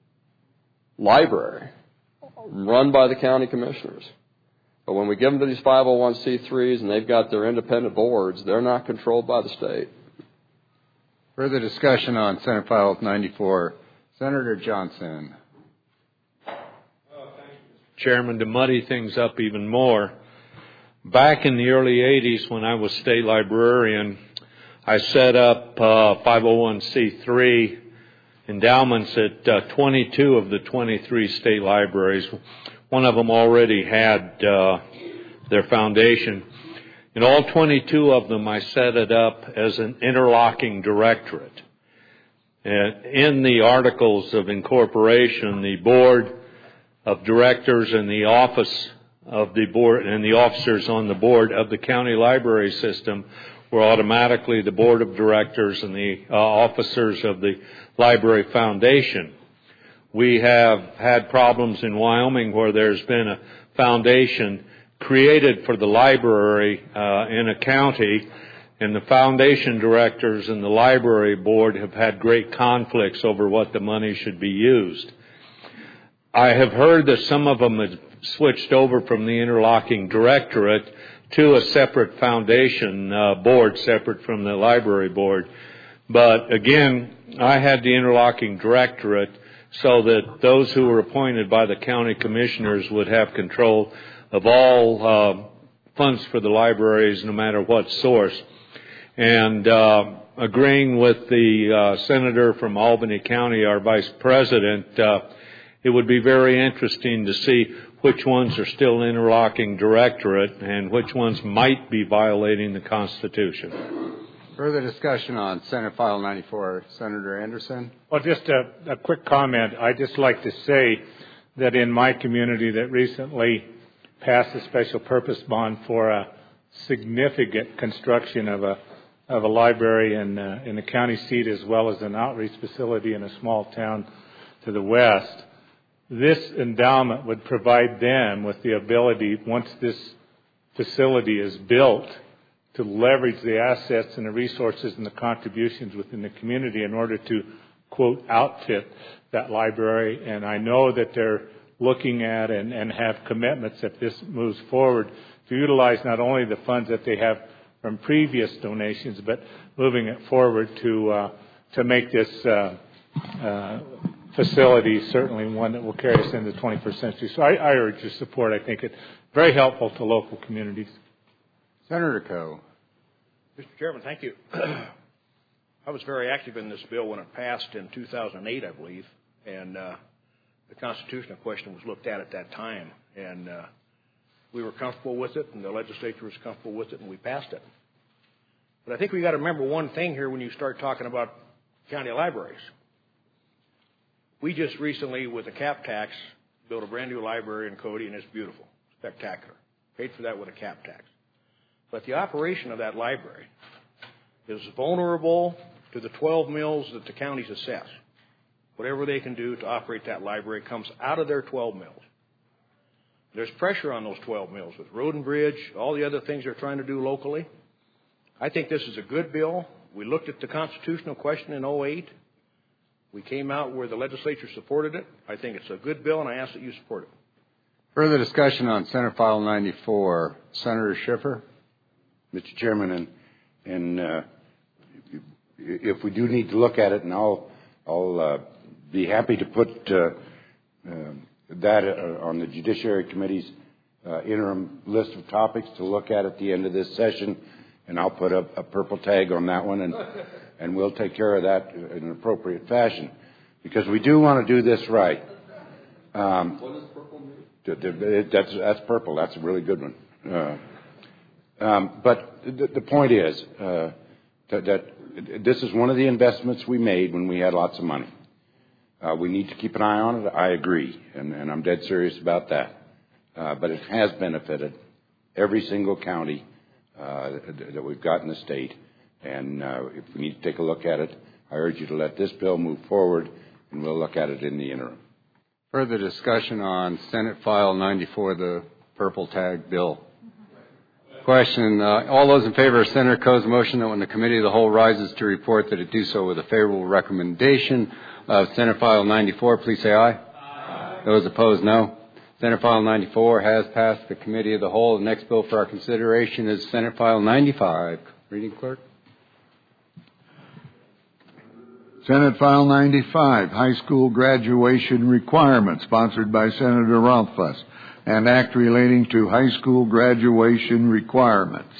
library run by the county commissioners. But when we give them to these five oh one c threes and they've got their independent boards, they're not controlled by the state. Further discussion on Senate File ninety-four. Senator Johnson. Oh, thank you, Mister Chairman. To muddy things up even more, back in the early eighties when I was state librarian, I set up uh, five oh one c three endowments at uh, twenty-two of the twenty-three state libraries. One of them already had uh, their foundation. In all twenty-two of them, I set it up as an interlocking directorate. And in the articles of incorporation, the board of directors and the office of the board and the officers on the board of the county library system were automatically the board of directors and the uh, officers of the library foundation. We have had problems in Wyoming where there's been a foundation created for the library uh, in a county and the foundation directors and the library board have had great conflicts over what the money should be used. I have heard that some of them have switched over from the interlocking directorate to a separate foundation uh, board, separate from the library board. But again, I had the interlocking directorate so that those who were appointed by the county commissioners would have control of all uh, funds for the libraries, no matter what source. And uh, agreeing with the uh, senator from Albany County, our vice president, uh, it would be very interesting to see which ones are still interlocking directorate and which ones might be violating the Constitution. Further discussion on Senate File ninety-four. Senator Anderson? Well, just a, a quick comment. I'd just like to say that in my community that recently passed a special purpose bond for a significant construction of a of a library in uh, in the county seat, as well as an outreach facility in a small town to the west. This endowment would provide them with the ability, once this facility is built, to leverage the assets and the resources and the contributions within the community in order to, quote, outfit that library. And I know that they're looking at and, and have commitments, if this moves forward, to utilize not only the funds that they have from previous donations, but moving it forward to uh, to make this uh, uh, facility certainly one that will carry us into the twenty-first century. So I, I urge your support. I think it's very helpful to local communities. Senator Coe. Mister Chairman, thank you. I was very active in this bill when it passed in two thousand eight, I believe, and uh, the constitutional question was looked at at that time, and uh, we were comfortable with it, and the legislature was comfortable with it, and we passed it. But I think we got to remember one thing here when you start talking about county libraries. We just recently, with the cap tax, built a brand new library in Cody, and it's beautiful, spectacular. Paid for that with a cap tax. But the operation of that library is vulnerable to the twelve mills that the counties assess. Whatever they can do to operate that library comes out of their twelve mills. There's pressure on those twelve mills with Road and Bridge, all the other things they're trying to do locally. I think this is a good bill. We looked at the constitutional question in oh eight. We came out where the legislature supported it. I think it's a good bill, and I ask that you support it. Further discussion on Senate File ninety-four. Senator Schiffer? Mister Chairman, and, and uh, if we do need to look at it, and I'll, I'll uh, be happy to put uh, uh, that uh, on the Judiciary Committee's uh, interim list of topics to look at at the end of this session, and I'll put a, a purple tag on that one, and, and we'll take care of that in an appropriate fashion, because we do want to do this right. Um, what does purple mean? That's, that's purple. That's a really good one. Uh, Um, but the, the point is uh, that, that this is one of the investments we made when we had lots of money. Uh, we need to keep an eye on it. I agree, and, and I'm dead serious about that. Uh, but it has benefited every single county uh, that we've got in the state. And uh, if we need to take a look at it, I urge you to let this bill move forward, and we'll look at it in the interim. Further discussion on Senate File ninety-four, the purple tag bill. Question. Uh, all those in favor of Senator Coe's motion that when the Committee of the Whole rises to report that it do so with a favorable recommendation of Senate File ninety-four, please say aye. Aye. Those opposed, no. Senate File ninety-four has passed the Committee of the Whole. The next bill for our consideration is Senate File ninety-five. Reading clerk. Senate File ninety-five, High School Graduation Requirements, sponsored by Senator Rothfuss. An act relating to high school graduation requirements.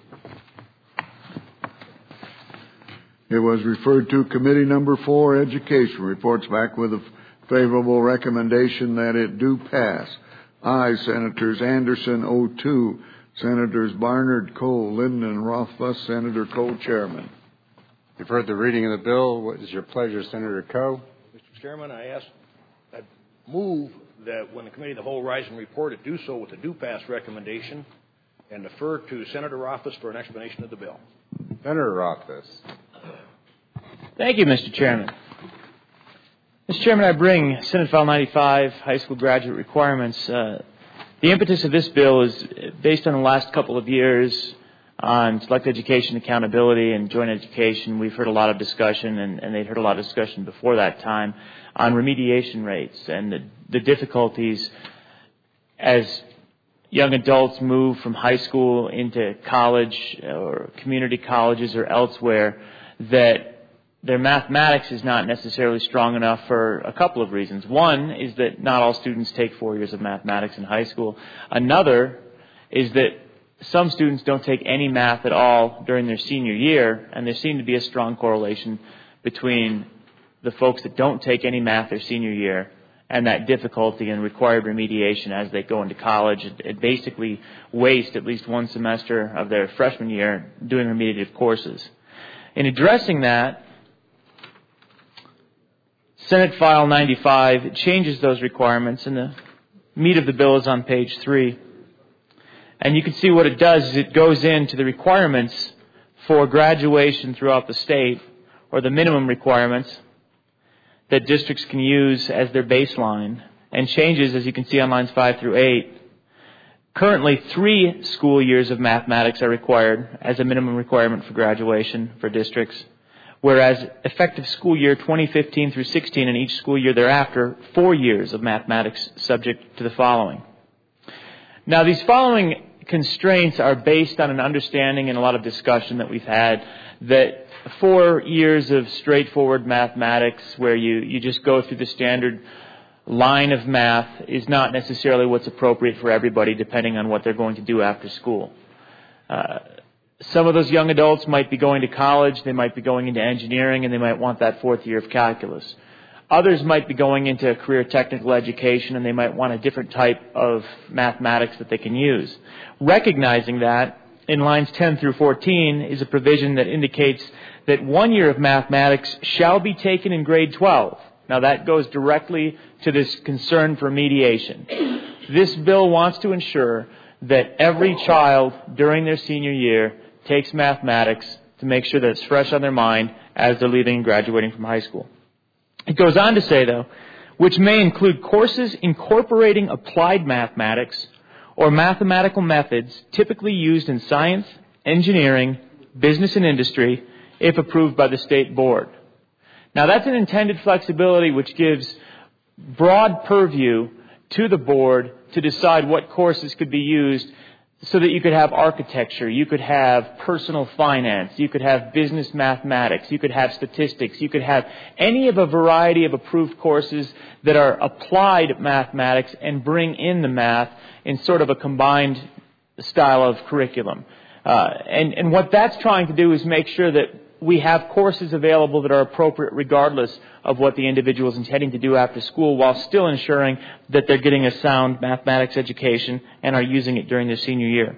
It was referred to Committee Number Four, Education. Reports back with a favorable recommendation that it do pass. Aye, Senators Anderson, O two. Senators Barnard, Cole, Linden, and Rothfuss. Senator Cole, Chairman. You've heard the reading of the bill. What is your pleasure, Senator Coe? Mister Chairman, I ask, I move that when the Committee of the Whole rise and report it, do so with a do-pass recommendation and defer to Senator Rothfuss for an explanation of the bill. Senator Rothfuss. Thank you, Mister Chairman. Mister Chairman, I bring Senate File ninety-five, High School Graduate Requirements. Uh, the impetus of this bill is based on the last couple of years On select education accountability and joint education, we've heard a lot of discussion, and, and they'd heard a lot of discussion before that time, on remediation rates and the, the difficulties as young adults move from high school into college or community colleges or elsewhere, that their mathematics is not necessarily strong enough for a couple of reasons. One is that not all students take four years of mathematics in high school. Another is that some students don't take any math at all during their senior year, and there seems to be a strong correlation between the folks that don't take any math their senior year and that difficulty and required remediation as they go into college and basically waste at least one semester of their freshman year doing remediative courses. In addressing that, Senate File ninety-five changes those requirements, and the meat of the bill is on page three. And you can see what it does is it goes into the requirements for graduation throughout the state, or the minimum requirements that districts can use as their baseline, and changes, as you can see on lines five through eight. Currently, three school years of mathematics are required as a minimum requirement for graduation for districts, whereas effective school year twenty fifteen through sixteen and each school year thereafter, four years of mathematics subject to the following. Now, these following constraints are based on an understanding and a lot of discussion that we've had that four years of straightforward mathematics where you, you just go through the standard line of math is not necessarily what's appropriate for everybody depending on what they're going to do after school. Uh, some of those young adults might be going to college, they might be going into engineering, and they might want that fourth year of calculus. Others might be going into career technical education, and they might want a different type of mathematics that they can use. Recognizing that, in lines ten through fourteen is a provision that indicates that one year of mathematics shall be taken in grade twelve. Now that goes directly to this concern for mediation. This bill wants to ensure that every child during their senior year takes mathematics to make sure that it's fresh on their mind as they're leaving and graduating from high school. It goes on to say, though, which may include courses incorporating applied mathematics or mathematical methods typically used in science, engineering, business, and industry, if approved by the state board. Now, that's an intended flexibility which gives broad purview to the board to decide what courses could be used so that you could have architecture, you could have personal finance, you could have business mathematics, you could have statistics, you could have any of a variety of approved courses that are applied mathematics and bring in the math in sort of a combined style of curriculum. Uh, and, and what that's trying to do is make sure that we have courses available that are appropriate regardless of what the individual is intending to do after school, while still ensuring that they're getting a sound mathematics education and are using it during their senior year.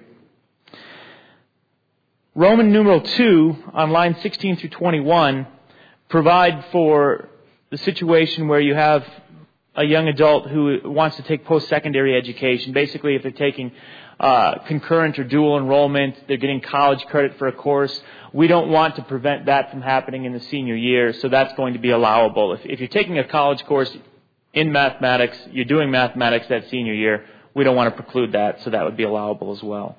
Roman numeral two on lines sixteen through twenty-one provide for the situation where you have a young adult who wants to take post-secondary education. Basically, if they're taking uh, concurrent or dual enrollment, they're getting college credit for a course. We don't want to prevent that from happening in the senior year, so that's going to be allowable. If, if you're taking a college course in mathematics, you're doing mathematics that senior year, we don't want to preclude that, so that would be allowable as well.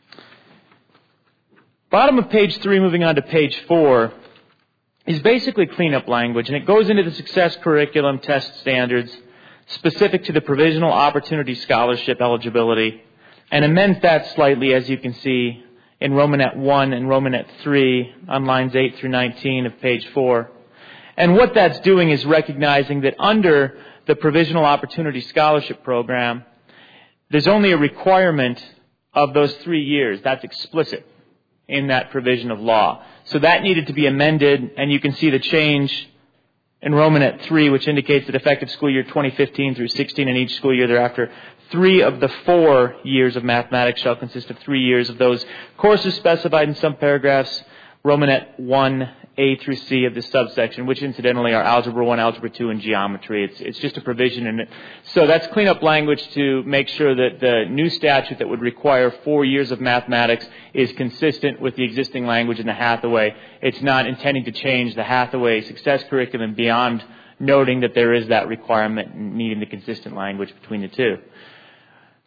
Bottom of page three, moving on to page four, is basically cleanup language, and it goes into the success curriculum test standards specific to the provisional opportunity scholarship eligibility, and amends that slightly, as you can see, in Romanet one and Romanet three on lines eight through nineteen of page four. And what that's doing is recognizing that under the Provisional Opportunity Scholarship Program, there's only a requirement of those three years. That's explicit in that provision of law. So that needed to be amended, and you can see the change in Romanet three, which indicates that effective school year twenty fifteen through sixteen and each school year thereafter, three of the four years of mathematics shall consist of three years of those courses specified in some paragraphs, Romanet one, A through C of this subsection, which incidentally are Algebra one, Algebra two, and Geometry. It's, it's just a provision in it. So that's cleanup language to make sure that the new statute that would require four years of mathematics is consistent with the existing language in the Hathaway. It's not intending to change the Hathaway success curriculum beyond noting that there is that requirement and needing the consistent language between the two.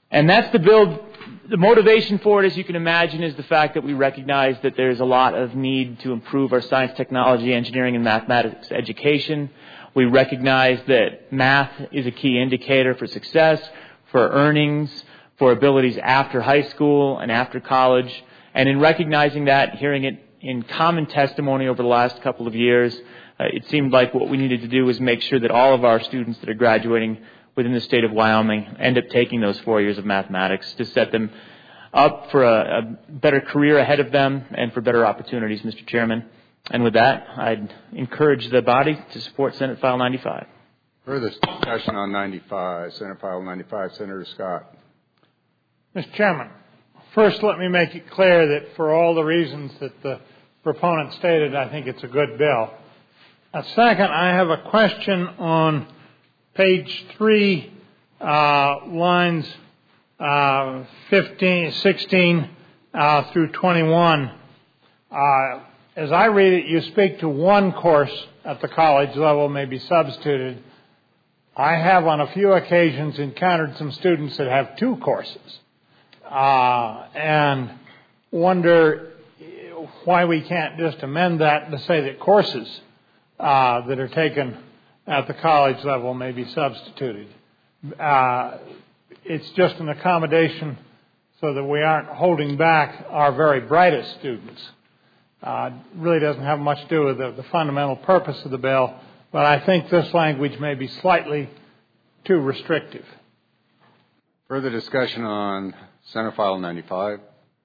And that's the bill. The motivation for it, as you can imagine, is the fact that we recognize that there's a lot of need to improve our science, technology, engineering, and mathematics education. We recognize that math is a key indicator for success, for earnings, for abilities after high school and after college. And in recognizing that, hearing it in common testimony over the last couple of years, uh, it seemed like what we needed to do was make sure that all of our students that are graduating within the state of Wyoming end up taking those four years of mathematics to set them up for a, a better career ahead of them and for better opportunities, Mister Chairman. And with that, I'd encourage the body to support Senate File ninety-five. Further discussion on ninety-five, Senate File ninety-five, Senator Scott. Mister Chairman, first let me make it clear that for all the reasons that the proponent stated, I think it's a good bill. Uh, second, I have a question on page three, uh, lines uh, fifteen, sixteen uh, through twenty-one. Uh, as I read it, you speak to one course at the college level may be substituted. I have on a few occasions encountered some students that have two courses uh, and wonder why we can't just amend that to say that courses uh, that are taken at the college level may be substituted. Uh, it's just an accommodation so that we aren't holding back our very brightest students. Uh, really doesn't have much to do with the, the fundamental purpose of the bill, but I think this language may be slightly too restrictive. Further discussion on Senate File ninety-five.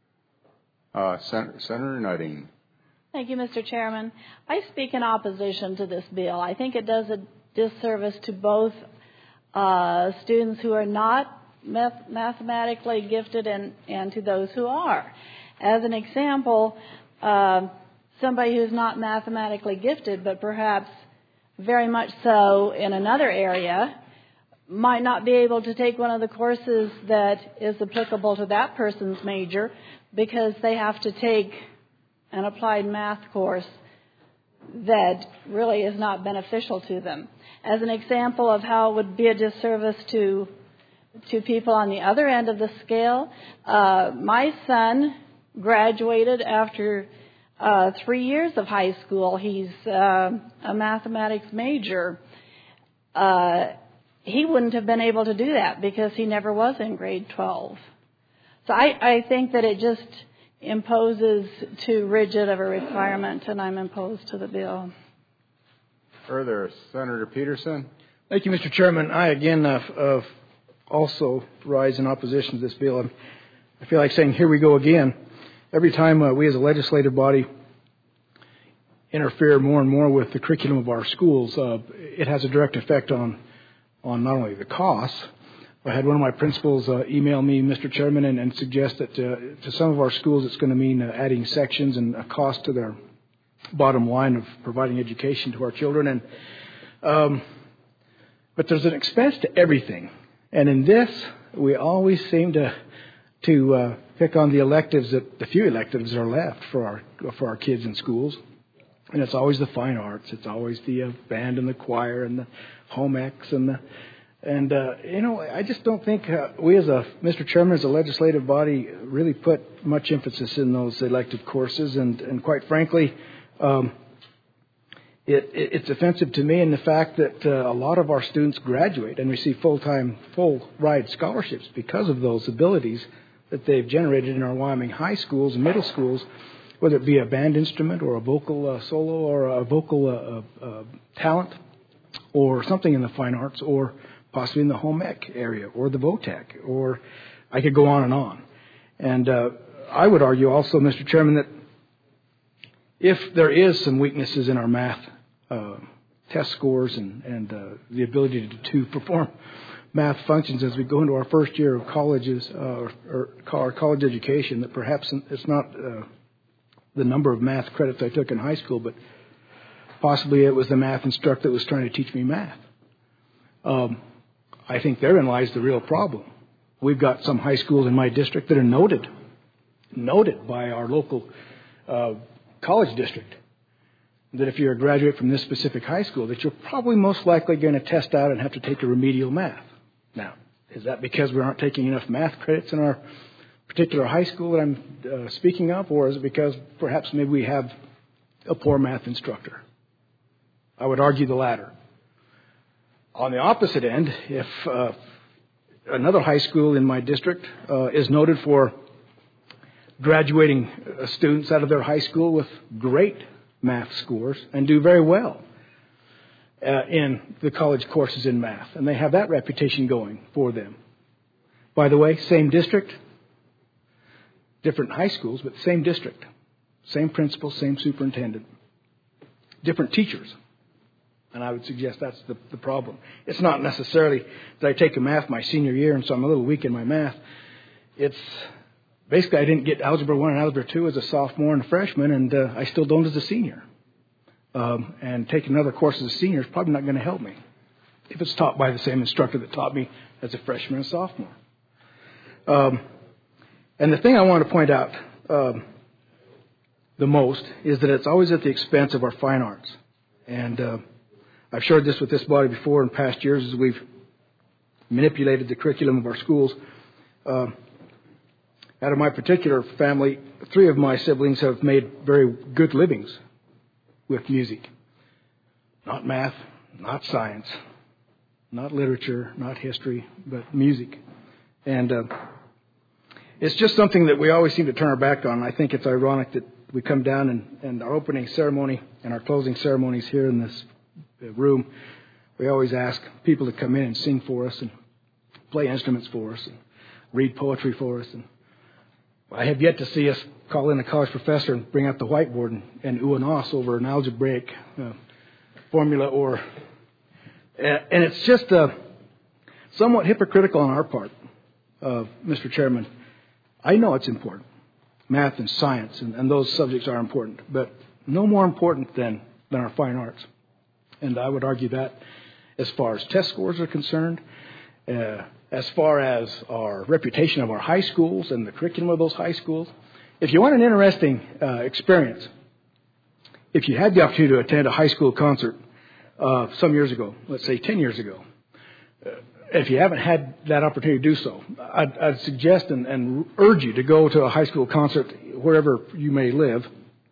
Uh, Sen- Senator Nutting. Thank you, Mister Chairman. I speak in opposition to this bill. I think it does a disservice to both uh, students who are not math- mathematically gifted and, and to those who are. As an example, uh, somebody who's not mathematically gifted, but perhaps very much so in another area, might not be able to take one of the courses that is applicable to that person's major because they have to take an applied math course that really is not beneficial to them. As an example of how it would be a disservice to to people on the other end of the scale, uh, my son graduated after uh, three years of high school. He's uh, a mathematics major. Uh, he wouldn't have been able to do that because he never was in grade twelve. So I, I think that it just imposes too rigid of a requirement, and I'm opposed to the bill. Further, Senator Peterson. Thank you, Mister Chairman. I again uh, uh, also rise in opposition to this bill. I'm, I feel like saying, here we go again. Every time uh, we as a legislative body interfere more and more with the curriculum of our schools, uh, it has a direct effect on, on not only the costs. I had one of my principals uh, email me, Mister Chairman, and, and suggest that uh, to some of our schools it's going to mean uh, adding sections and a cost to their bottom line of providing education to our children. And um, but there's an expense to everything. And in this, we always seem to to uh, pick on the electives, that the few electives that are left for our for our kids in schools. And it's always the fine arts. It's always the uh, band and the choir and the home ecs and the And, uh, you know, I just don't think uh, we as a, Mister Chairman, as a legislative body really put much emphasis in those elective courses. And, and quite frankly, um, it, it, it's offensive to me in the fact that uh, a lot of our students graduate and receive full-time, full-ride scholarships because of those abilities that they've generated in our Wyoming high schools and middle schools, whether it be a band instrument or a vocal uh, solo or a vocal uh, uh, talent or something in the fine arts or possibly in the home ec area or the V O T E C, or I could go on and on. And uh, I would argue also, Mister Chairman, that if there is some weaknesses in our math uh, test scores and, and uh, the ability to, to perform math functions as we go into our first year of colleges uh, or, or our college education, that perhaps it's not uh, the number of math credits I took in high school, but possibly it was the math instructor that was trying to teach me math. Um, I think therein lies the real problem. We've got some high schools in my district that are noted, noted by our local uh, college district, that if you're a graduate from this specific high school, that you're probably most likely going to test out and have to take a remedial math. Now, Is that because we aren't taking enough math credits in our particular high school that I'm uh, speaking of, or is it because perhaps maybe we have a poor math instructor? I would argue the latter. On the opposite end, if uh, another high school in my district uh, is noted for graduating uh, students out of their high school with great math scores and do very well uh, in the college courses in math, and they have that reputation going for them. By the way, same district, different high schools, but same district, same principal, same superintendent, different teachers. And I would suggest that's the, the problem. It's not necessarily that I take a math my senior year and so I'm a little weak in my math. It's basically I didn't get Algebra one and Algebra two as a sophomore and a freshman, and uh, I still don't as a senior. Um, and taking another course as a senior is probably not going to help me if it's taught by the same instructor that taught me as a freshman and sophomore. Um, and the thing I want to point out um, the most is that it's always at the expense of our fine arts. And uh, I've shared this with this body before in past years as we've manipulated the curriculum of our schools. Uh, out of my particular family, three of my siblings have made very good livings with music. Not math, not science, not literature, not history, but music. And uh, it's just something that we always seem to turn our back on. I think it's ironic that we come down and, and our opening ceremony and our closing ceremonies here in this room, we always ask people to come in and sing for us and play instruments for us and read poetry for us. And I have yet to see us call in a college professor and bring out the whiteboard and, and ooh and ahs over an algebraic uh, formula, or and it's just uh, somewhat hypocritical on our part, uh, Mister Chairman. I know it's important. Math and science and, and those subjects are important, but no more important than, than our fine arts. And I would argue that as far as test scores are concerned, uh, as far as our reputation of our high schools and the curriculum of those high schools. If you want an interesting uh, experience, if you had the opportunity to attend a high school concert uh, some years ago, let's say ten years ago, uh, if you haven't had that opportunity to do so, I'd, I'd suggest and, and urge you to go to a high school concert wherever you may live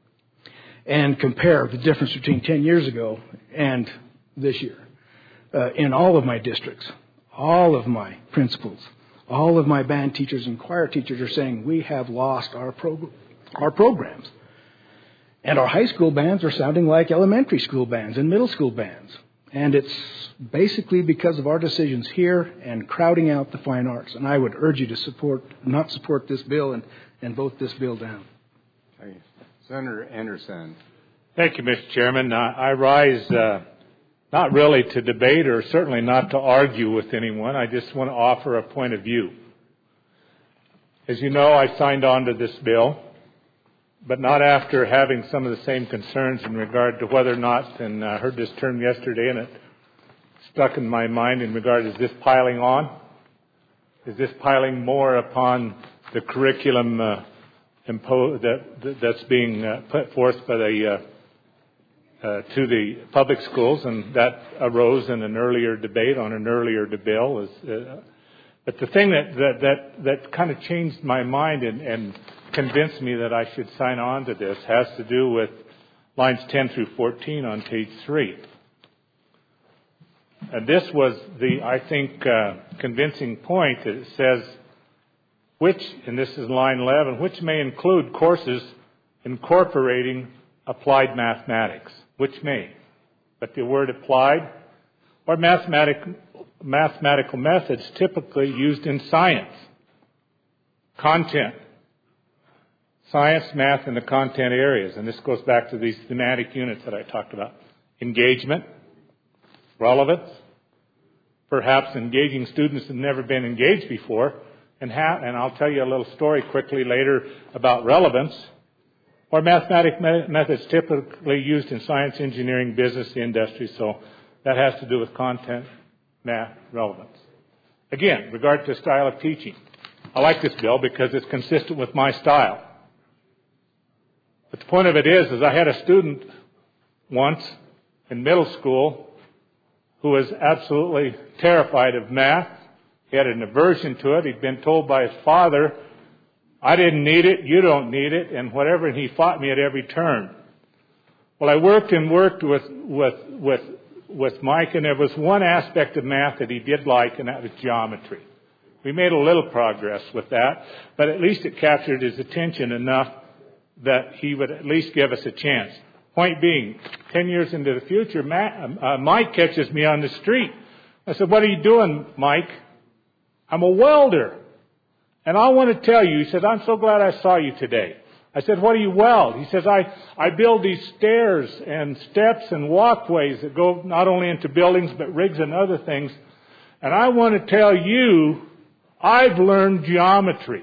and compare the difference between ten years ago and this year. Uh, in all of my districts, all of my principals, all of my band teachers and choir teachers are saying we have lost our prog- our programs. And our high school bands are sounding like elementary school bands and middle school bands. And it's basically because of our decisions here and crowding out the fine arts. And I would urge you to support, not support this bill and, and vote this bill down. Thank you. Senator Anderson. Thank you, Mister Chairman. I, I rise uh, not really to debate or certainly not to argue with anyone. I just want to offer a point of view. As you know, I signed on to this bill, but not after having some of the same concerns in regard to whether or not, and I heard this term yesterday and it stuck in my mind in regard, is this piling on? Is this piling more upon the curriculum uh, impo- that, that, that's being uh, put forth by the uh, uh, to the public schools? And that arose in an earlier debate on an earlier bill. Is, uh, but the thing that, that, that, that kind of changed my mind and, and convinced me that I should sign on to this has to do with lines ten through fourteen on page three. And this was the, I think, uh, convincing point that it says, which, and this is line eleven, which may include courses incorporating applied mathematics, which may. But the word applied, or mathematic, mathematical methods typically used in science, content, science, math, and the content areas. And this goes back to these thematic units that I talked about. Engagement, relevance, perhaps engaging students that have never been engaged before. And, ha- and I'll tell you a little story quickly later about relevance. Or mathematic me- methods typically used in science, engineering, business, industry. So that has to do with content, math, relevance. Again, regard to style of teaching. I like this bill because it's consistent with my style. But the point of it is, is I had a student once in middle school who was absolutely terrified of math, He had an aversion to it. He'd been told by his father, I didn't need it, you don't need it, and whatever, and he fought me at every turn. Well, I worked and worked with, with, with, with Mike, and there was one aspect of math that he did like, and that was geometry. We made a little progress with that, but at least it captured his attention enough that he would at least give us a chance. Point being, ten years into the future, Matt, uh, Mike catches me on the street. I said, what are you doing, Mike? I'm a welder. And I want to tell you, he said, I'm so glad I saw you today. I said, what do you weld? He says, I, I build these stairs and steps and walkways that go not only into buildings, but rigs and other things. And I want to tell you, I've learned geometry.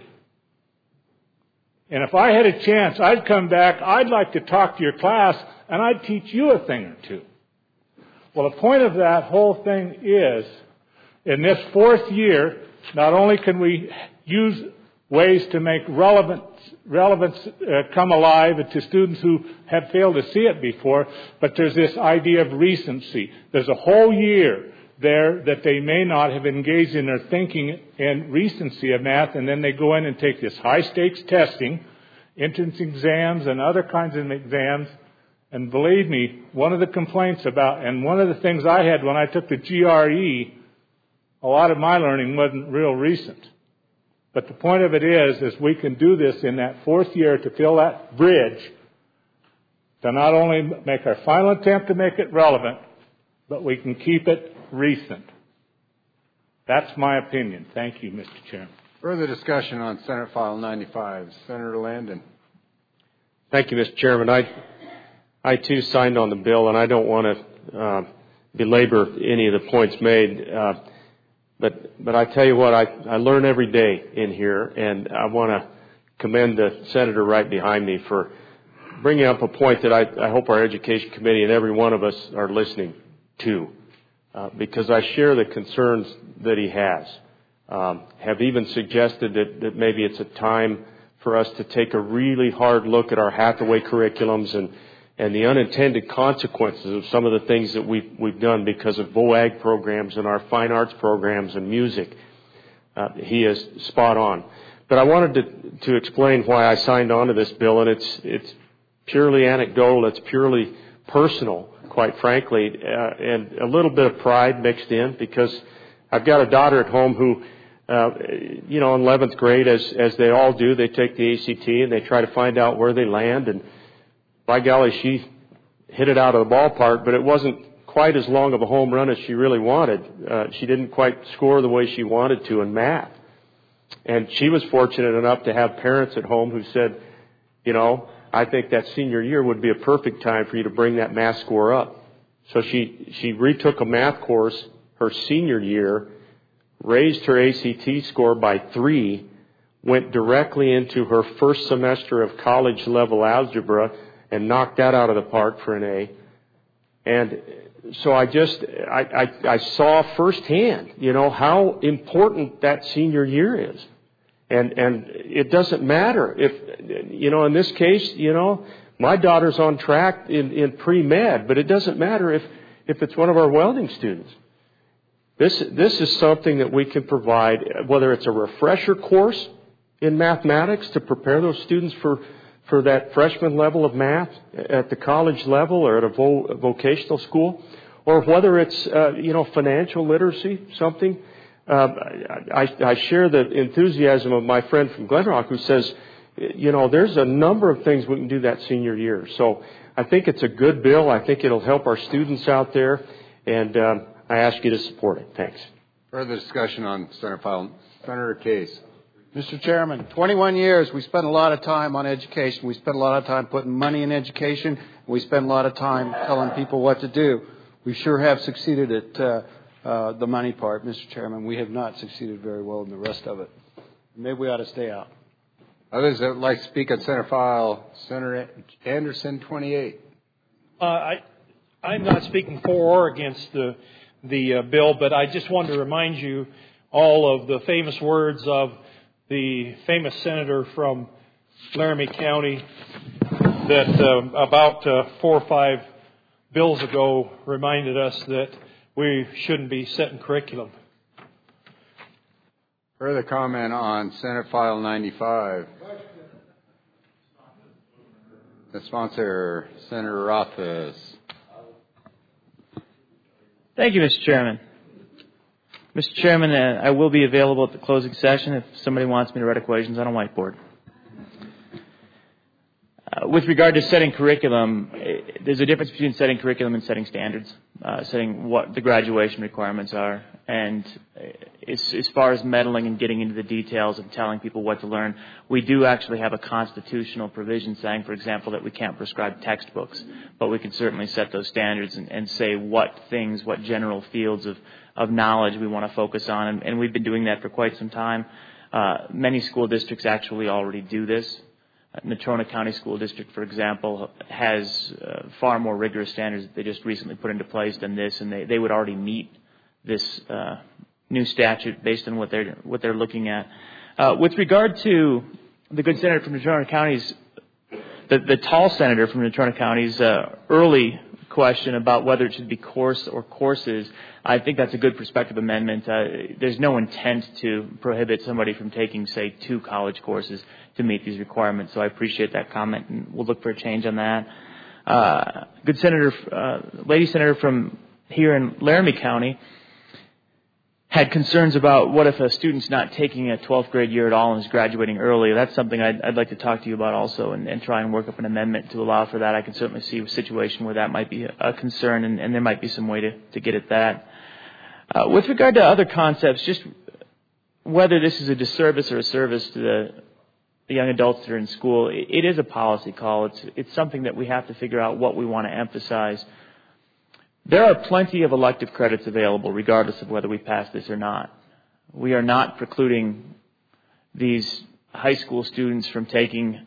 And if I had a chance, I'd come back, I'd like to talk to your class, and I'd teach you a thing or two. Well, the point of that whole thing is, in this fourth year, not only can we use ways to make relevance, relevance uh, come alive to students who have failed to see it before, but there's this idea of recency. There's a whole year there that they may not have engaged in their thinking and recency of math, and then they go in and take this high-stakes testing, entrance exams and other kinds of exams. And believe me, one of the complaints about, and one of the things I had when I took the G R E, a lot of my learning wasn't real recent. But the point of it is, is we can do this in that fourth year to fill that bridge to not only make our final attempt to make it relevant, but we can keep it recent. That's my opinion. Thank you, Mister Chairman. Further discussion on Senate File ninety-five. Senator Landon. Thank you, Mister Chairman. I, I too signed on the bill, and I don't want to uh, belabor any of the points made. Uh, but but I tell you what, I, I learn every day in here, and I want to commend the senator right behind me for bringing up a point that I, I hope our Education Committee and every one of us are listening to, uh, because I share the concerns that he has. Um, have even suggested that, that maybe it's a time for us to take a really hard look at our Hathaway curriculums and, and the unintended consequences of some of the things that we've, we've done because of VOAG programs and our fine arts programs and music. Uh, he is spot on. But I wanted to, to explain why I signed on to this bill, and it's, it's purely anecdotal, it's purely personal, quite frankly, uh, and a little bit of pride mixed in, because I've got a daughter at home who, uh, you know, in eleventh grade, as as they all do, they take the A C T and they try to find out where they land. And by golly, she hit it out of the ballpark, but it wasn't quite as long of a home run as she really wanted. Uh, she didn't quite score the way she wanted to in math. And she was fortunate enough to have parents at home who said, you know, I think that senior year would be a perfect time for you to bring that math score up. So she, she retook a math course her senior year, raised her A C T score by three, went directly into her first semester of college-level algebra, and knocked that out of the park for an A. And so I just, I, I, I saw firsthand, you know, how important that senior year is. And, and it doesn't matter if, you know, in this case, you know, my daughter's on track in, in pre-med, but it doesn't matter if, if it's one of our welding students. This, this is something that we can provide, whether it's a refresher course in mathematics to prepare those students for, for that freshman level of math at the college level or at a vo- vocational school, or whether it's, uh, you know, financial literacy, something. Uh, I, I share the enthusiasm of my friend from Glenrock who says, you know, there's a number of things we can do that senior year. So I think it's a good bill. I think it'll help our students out there, and um, I ask you to support it. Thanks. Further discussion on Senate File. Senator Case. Mister Chairman, twenty-one years we spent a lot of time on education. We spent a lot of time putting money in education. We spent a lot of time telling people what to do. We sure have succeeded at uh, uh, the money part, Mister Chairman. We have not succeeded very well in the rest of it. Maybe we ought to stay out. Others that would like to speak on Senate File. Senator Anderson, twenty-eight. Uh, I, I'm not speaking for or against the the uh, bill, but I just wanted to remind you all of the famous words of the famous senator from Laramie County that uh, about uh, four or five bills ago reminded us that we shouldn't be setting curriculum. Further comment on Senate File ninety-five. The sponsor, Senator Rothfuss. Thank you, Mister Chairman. Mister Chairman, uh, I will be available at the closing session if somebody wants me to write equations on a whiteboard. Uh, with regard to setting curriculum, uh, there's a difference between setting curriculum and setting standards, uh, setting what the graduation requirements are. And uh, as, as far as meddling and getting into the details of telling people what to learn, we do actually have a constitutional provision saying, for example, that we can't prescribe textbooks, but we can certainly set those standards and, and say what things, what general fields of, of knowledge we want to focus on. And, and we've been doing that for quite some time. Uh, many school districts actually already do this. Natrona County School District, for example, has uh, far more rigorous standards that they just recently put into place than this, and they, they would already meet this uh, new statute based on what they're what they're looking at. Uh, with regard to the good senator from Natrona County's, the, the tall senator from Natrona County's uh, early question about whether it should be course or courses, I think that's a good prospective amendment. Uh, there's no intent to prohibit somebody from taking, say, two college courses to meet these requirements. So I appreciate that comment, and we'll look for a change on that. Uh, good senator, uh, lady senator from here in Laramie County had concerns about what if a student's not taking a twelfth grade year at all and is graduating early. That's something I'd, I'd like to talk to you about also and, and try and work up an amendment to allow for that. I can certainly see a situation where that might be a, a concern, and, and there might be some way to, to get at that. Uh, with regard to other concepts, just whether this is a disservice or a service to the, the young adults that are in school, it, it is a policy call. It's, it's something that we have to figure out what we want to emphasize. There are plenty of elective credits available, regardless of whether we pass this or not. We are not precluding these high school students from taking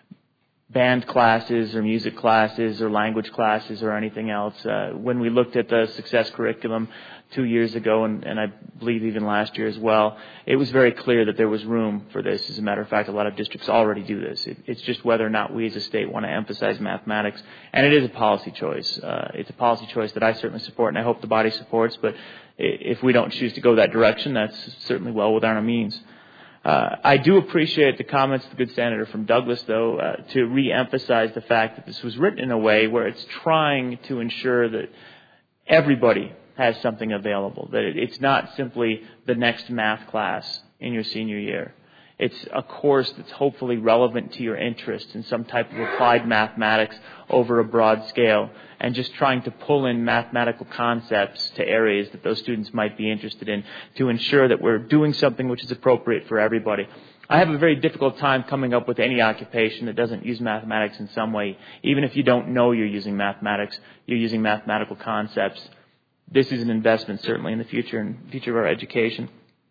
band classes or music classes or language classes or anything else. Uh, when we looked at the success curriculum two years ago, and, and I believe even last year as well, it was very clear that there was room for this. As a matter of fact, a lot of districts already do this. It, it's just whether or not we as a state want to emphasize mathematics, and it is a policy choice. Uh, it's a policy choice that I certainly support, and I hope the body supports, but if we don't choose to go that direction, that's certainly well within our means. Uh, I do appreciate the comments of the good senator from Douglas, though, uh, to re-emphasize the fact that this was written in a way where it's trying to ensure that everybody has something available, that it, it's not simply the next math class in your senior year. It's a course that's hopefully relevant to your interest in some type of applied mathematics over a broad scale, and just trying to pull in mathematical concepts to areas that those students might be interested in to ensure that we're doing something which is appropriate for everybody. I have a very difficult time coming up with any occupation that doesn't use mathematics in some way. Even if you don't know you're using mathematics, you're using mathematical concepts. This is an investment, certainly, in the future and future of our education.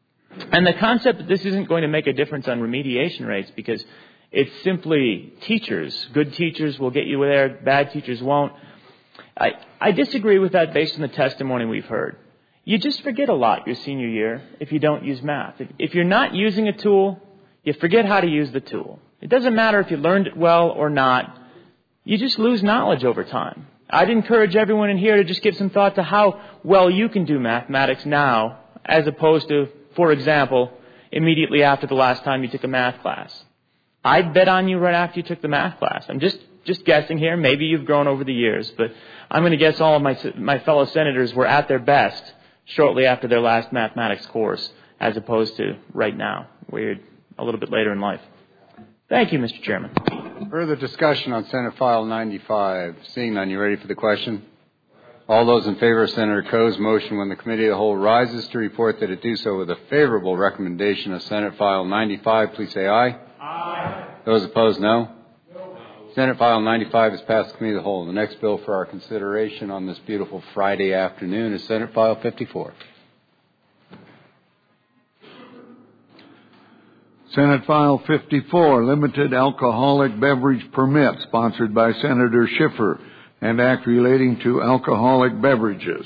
And the concept that this isn't going to make a difference on remediation rates, because it's simply teachers. Good teachers will get you there, bad teachers won't. I, I disagree with that based on the testimony we've heard. You just forget a lot your senior year if you don't use math. If, if you're not using a tool, you forget how to use the tool. It doesn't matter if you learned it well or not. You just lose knowledge over time. I'd encourage everyone in here to just give some thought to how well you can do mathematics now, as opposed to, for example, immediately after the last time you took a math class. I'd bet on you right after you took the math class. I'm just just guessing here. Maybe you've grown over the years, but I'm going to guess all of my my fellow senators were at their best shortly after their last mathematics course, as opposed to right now, where you're a little bit later in life. Thank you, Mister Chairman. Further discussion on Senate File ninety-five. Seeing none, you ready for the question? All those in favor of Senator Coe's motion when the Committee of the Whole rises to report that it do so with a favorable recommendation of Senate File ninety-five, please say aye. Aye. Those opposed, no. No. Senate File ninety-five is passed the Committee of the Whole. The next bill for our consideration on this beautiful Friday afternoon is Senate File fifty-four. Senate File fifty-four, Limited Alcoholic Beverage Permit, sponsored by Senator Schiffer, and act relating to alcoholic beverages.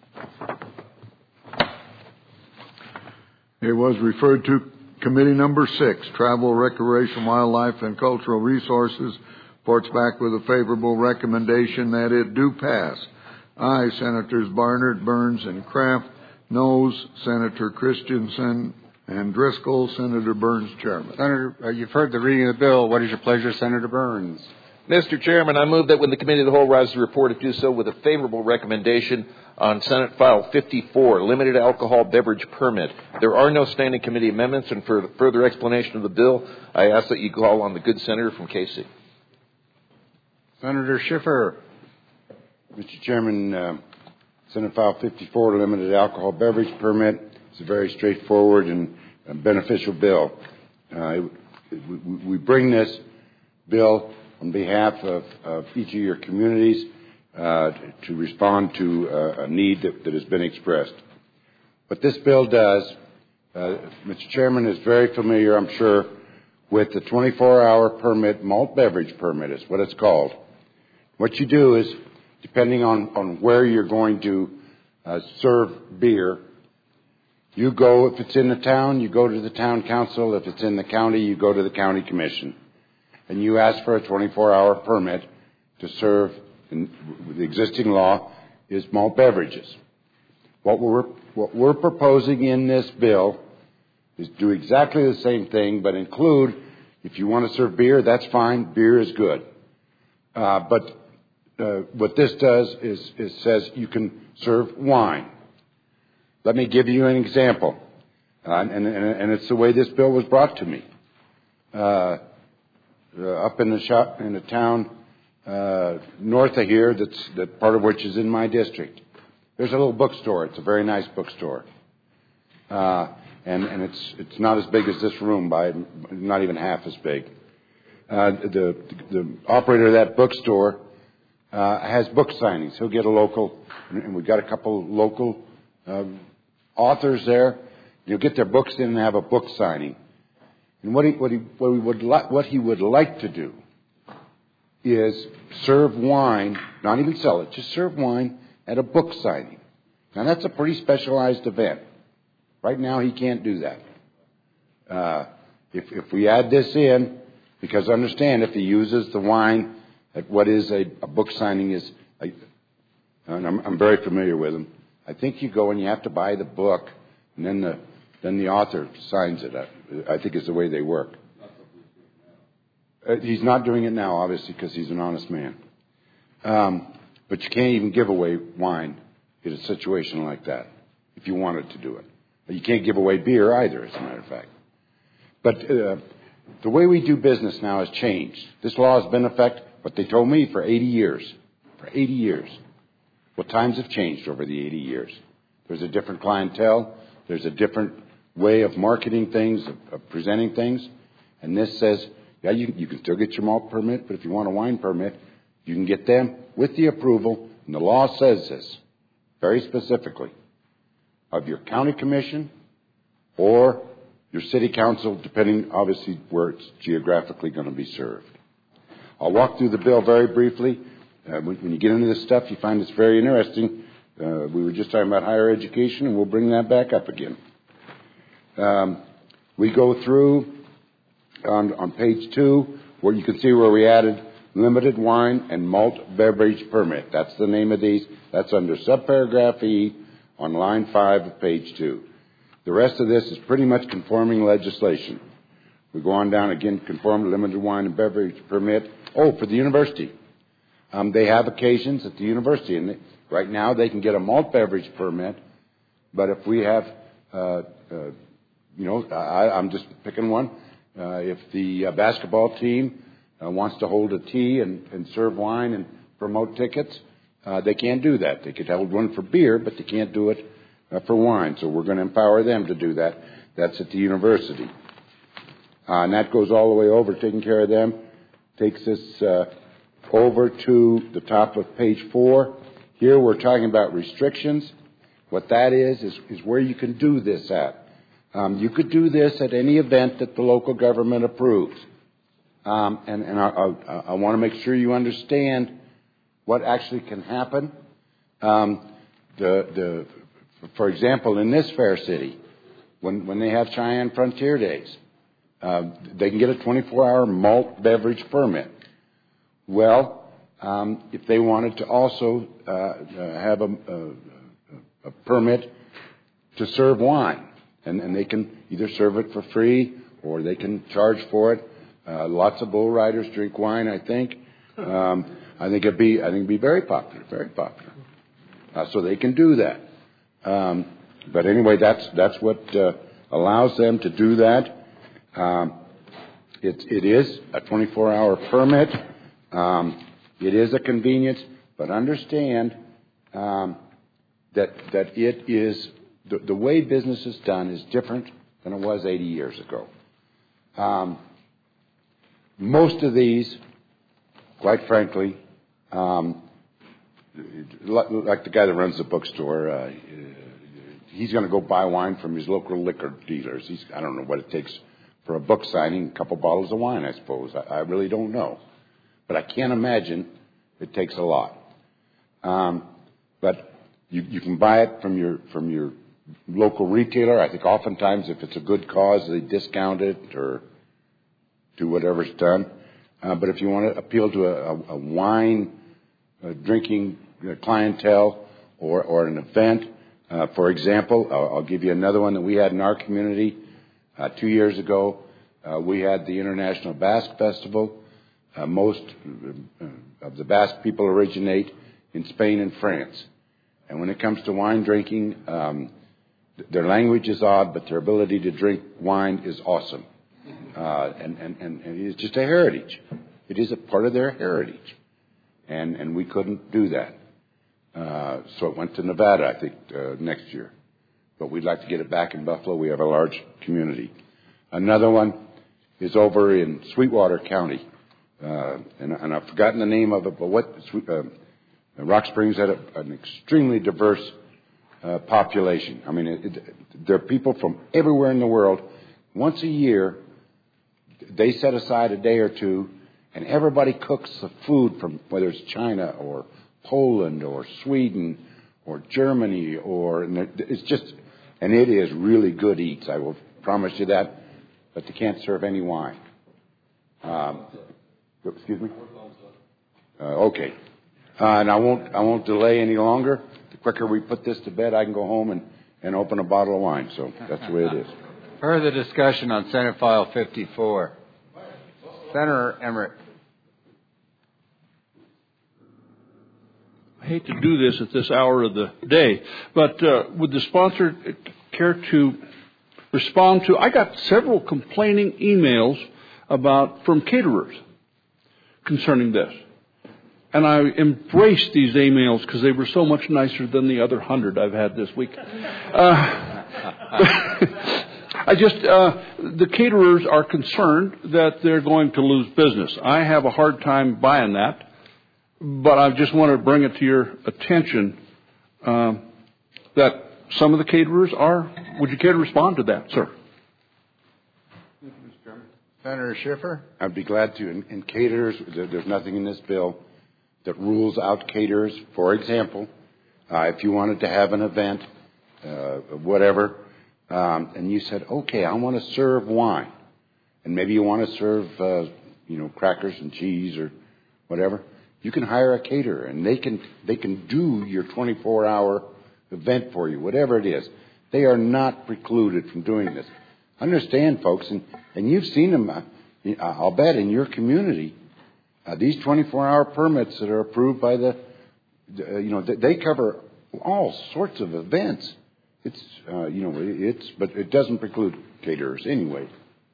It was referred to Committee Number Six, Travel, Recreation, Wildlife, and Cultural Resources. Reports back with a favorable recommendation that it do pass. Aye, Senators Barnard, Burns, and Kraft. Noes, Senator Christensen And Driscoll, Senator Burns, Chairman. Senator, uh, you've heard the reading of the bill. What is your pleasure, Senator Burns? Mister Chairman, I move that when the Committee of the Whole rises to report, it do so with a favorable recommendation on Senate File fifty-four, Limited Alcohol Beverage Permit. There are no standing committee amendments, and for further explanation of the bill, I ask that you call on the good senator from K C. Senator Schiffer. Mister Chairman, uh, Senate File fifty-four, Limited Alcohol Beverage Permit. It's a very straightforward and uh, beneficial bill. Uh, we, we bring this bill on behalf of, of each of your communities uh, to respond to uh, a need that, that has been expressed. What this bill does, uh, Mister Chairman is very familiar, I'm sure, with the twenty-four hour permit, malt beverage permit is what it's called. What you do is, depending on, on where you're going to uh, serve beer, you go, if it's in the town, you go to the town council. If it's in the county, you go to the county commission. And you ask for a twenty-four hour permit to serve, in, the existing law is malt beverages. What we're, what we're proposing in this bill is do exactly the same thing, but include, if you want to serve beer, that's fine, beer is good. Uh, but uh, what this does is, is says you can serve wine. Let me give you an example, uh, and, and, and it's the way this bill was brought to me. Uh, uh, up in the shop in the town uh, north of here, that's that part of which is in my district. There's a little bookstore. It's a very nice bookstore, uh, and and it's it's not as big as this room, by not even half as big. Uh, the the operator of that bookstore uh, has book signings. He'll get a local, and we've got a couple local um, authors there. You'll get their books in and have a book signing. And what he what he what he would li- what he would like to do is serve wine, not even sell it, just serve wine at a book signing. Now that's a pretty specialized event. Right now he can't do that. Uh, if if we add this in, because understand, if he uses the wine at what is a, a book signing is, a, and I'm, I'm very familiar with them. I think you go and you have to buy the book, and then the then the author signs it. I think is the way they work. Uh, he's not doing it now, obviously, because he's an honest man. Um, but you can't even give away wine in a situation like that if you wanted to do it. But you can't give away beer either, as a matter of fact. But uh, the way we do business now has changed. This law has been in effect, what they told me, for eighty years. For eighty years. Well, times have changed over the eighty years. There's a different clientele. There's a different way of marketing things, of, of presenting things. And this says, yeah, you, you can still get your malt permit, but if you want a wine permit, you can get them with the approval, and the law says this very specifically, of your county commission or your city council, depending, obviously, where it's geographically going to be served. I'll walk through the bill very briefly. Uh, when, when you get into this stuff, you find it's very interesting. Uh, we were just talking about higher education, and we'll bring that back up again. Um, we go through on, on page two, where you can see where we added limited wine and malt beverage permit. That's the name of these. That's under subparagraph E on line five of page two. The rest of this is pretty much conforming legislation. We go on down again, conform to limited wine and beverage permit. Oh, for the university. Um, they have occasions at the university, and they, right now they can get a malt beverage permit, but if we have, uh, uh, you know, I, I'm just picking one. Uh, if the uh, basketball team uh, wants to hold a tea and, and serve wine and promote tickets, uh, they can't do that. They could hold one for beer, but they can't do it uh, for wine. So we're going to empower them to do that. That's at the university. Uh, and that goes all the way over, taking care of them. Takes us uh, over to the top of page four. Here we're talking about restrictions. What that is, is, is where you can do this at. Um, you could do this at any event that the local government approves. Um, and and I, I, I want to make sure you understand what actually can happen. Um, the, the, for example, in this fair city, when, when they have Cheyenne Frontier Days, uh, they can get a twenty-four hour malt beverage permit. Well, um, if they wanted to also uh, uh, have a, a, a permit to serve wine, and, and they can either serve it for free or they can charge for it. Uh, lots of bull riders drink wine, I think. Um, I think it'd be I think it'd be very popular, very popular. Uh, so they can do that. Um, but anyway, that's that's what uh, allows them to do that. Um, it it is a twenty-four hour permit. Um, it is a convenience, but understand um, that that it is the, the way business is done is different than it was eighty years ago. Um, most of these, quite frankly, um, like the guy that runs the bookstore, uh, he's going to go buy wine from his local liquor dealers. He's, I don't know what it takes for a book signing, a couple bottles of wine, I suppose. I, I really don't know. But I can't imagine it takes a lot. Um, but you, you can buy it from your from your local retailer. I think oftentimes if it's a good cause, they discount it or do whatever's done. Uh, but if you want to appeal to a, a, a wine uh, drinking clientele or, or an event, uh, for example, I'll, I'll give you another one that we had in our community uh, two years ago. Uh, we had the International Basque Festival. Uh, most of the Basque people originate in Spain and France. And when it comes to wine drinking, um, their language is odd, but their ability to drink wine is awesome. Uh, and, and, and, and it's just a heritage. It is a part of their heritage. And, and we couldn't do that. Uh, so it went to Nevada, I think, uh, next year. But we'd like to get it back in Buffalo. We have a large community. Another one is over in Sweetwater County. Uh, and, and I've forgotten the name of it, but what uh, Rock Springs had a, an extremely diverse uh, population. I mean, it, it, there are people from everywhere in the world. Once a year, they set aside a day or two, and everybody cooks the food from whether it's China or Poland or Sweden or Germany, or and it's just, and it is really good eats. I will promise you that, but they can't serve any wine. Um, excuse me. Uh, okay, uh, and I won't I won't delay any longer. The quicker we put this to bed, I can go home and, and open a bottle of wine. So that's the way it is. Further discussion on Senate File fifty-four. Senator Emmerich. I hate to do this at this hour of the day, but uh, would the sponsor care to respond to? I got several complaining emails about from caterers concerning this, and I embraced these emails because they were so much nicer than the other hundred I've had this week. Uh, I just, uh, the caterers are concerned that they're going to lose business. I have a hard time buying that, but I just want to bring it to your attention uh, that some of the caterers are. Would you care to respond to that, sir? Senator Schiffer? I'd be glad to. In, in caterers, there's nothing in this bill that rules out caterers. For example, uh, if you wanted to have an event, uh, whatever, Um, and you said, okay, I want to serve wine, and maybe you want to serve, uh, you know, crackers and cheese or whatever. You can hire a caterer, and they can they can do your twenty-four hour event for you, whatever it is. They are not precluded from doing this. Understand, folks, and, and you've seen them. Uh, I'll bet in your community, uh, these twenty-four hour permits that are approved by the, uh, you know, they, they cover all sorts of events. It's, uh, you know, it's, but it doesn't preclude caterers anyway.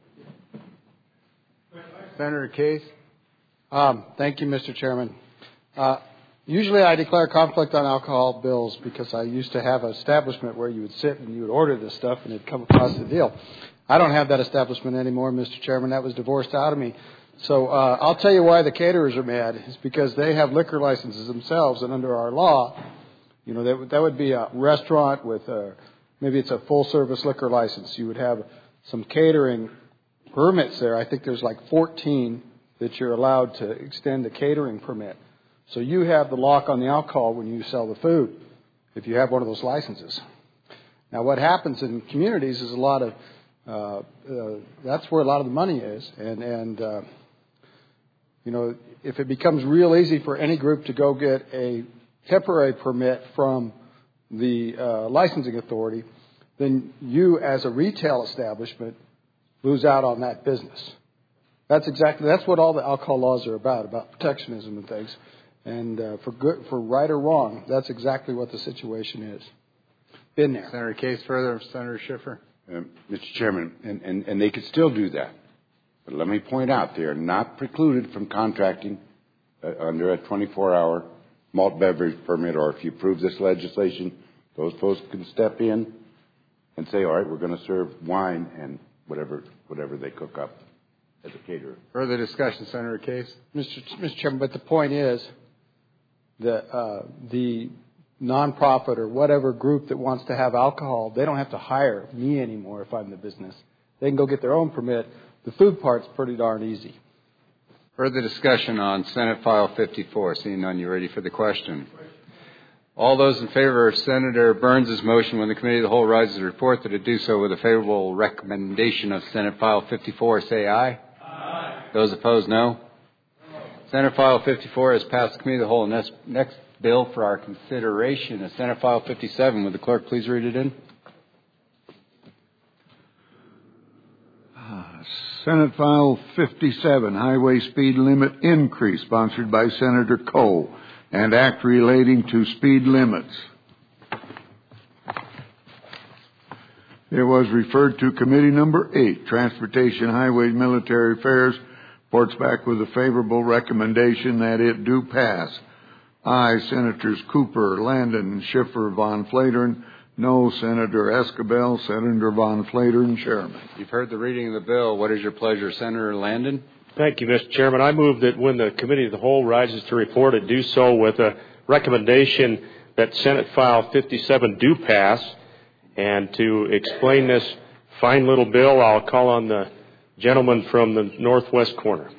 Senator Case. Um, thank you, Mister Chairman. Uh, usually I declare conflict on alcohol bills because I used to have an establishment where you would sit and you would order this stuff and it'd come across the deal. I don't have that establishment anymore, Mister Chairman. That was divorced out of me. So uh, I'll tell you why the caterers are mad. It's because they have liquor licenses themselves, and under our law, you know, that would, that would be a restaurant with a, maybe it's a full-service liquor license. You would have some catering permits there. I think there's like fourteen that you're allowed to extend a catering permit. So you have the lock on the alcohol when you sell the food, if you have one of those licenses. Now, what happens in communities is a lot of, uh, uh, that's where a lot of the money is. And, and uh, you know, if it becomes real easy for any group to go get a temporary permit from the uh, licensing authority, then you as a retail establishment lose out on that business. That's exactly, that's what all the alcohol laws are about, about protectionism and things. And uh, for good, for right or wrong, that's exactly what the situation is. Been there. Senator Case, further, Senator Schiffer. Uh, Mister Chairman, and, and, and they could still do that. But let me point out, they are not precluded from contracting uh, under a twenty-four hour malt beverage permit, or if you approve this legislation, those folks can step in and say, all right, we're going to serve wine and whatever whatever they cook up as a caterer. Further discussion, Senator Case. Mister Ch- Mister Chairman, but the point is that uh, the nonprofit or whatever group that wants to have alcohol, they don't have to hire me anymore if I'm the business. They can go get their own permit. The food part's pretty darn easy. Further discussion on Senate File fifty-four. Seeing none, you ready for the question? All those in favor of Senator Burns' motion when the Committee of the Whole rises to report that it do so with a favorable recommendation of Senate File fifty-four, say aye. Aye. Those opposed, no. Senate File fifty-four has passed the Committee of the Whole. Next, next bill for our consideration is Senate File fifty-seven. Would the clerk please read it in? Senate File fifty-seven, Highway Speed Limit Increase, sponsored by Senator Coe, and Act relating to speed limits. It was referred to Committee Number eight, Transportation, Highways, Military Affairs, reports back with a favorable recommendation that it do pass. Aye, Senators Cooper, Landon, Schiffer, Von Flatern. No, Senator Escabel, Senator Von Flatern, Chairman. You've heard the reading of the bill. What is your pleasure, Senator Landon? Thank you, Mister Chairman. I move that when the Committee of the Whole rises to report, it do so with a recommendation that Senate File fifty-seven do pass. And to explain this fine little bill, I'll call on the gentleman from the northwest corner.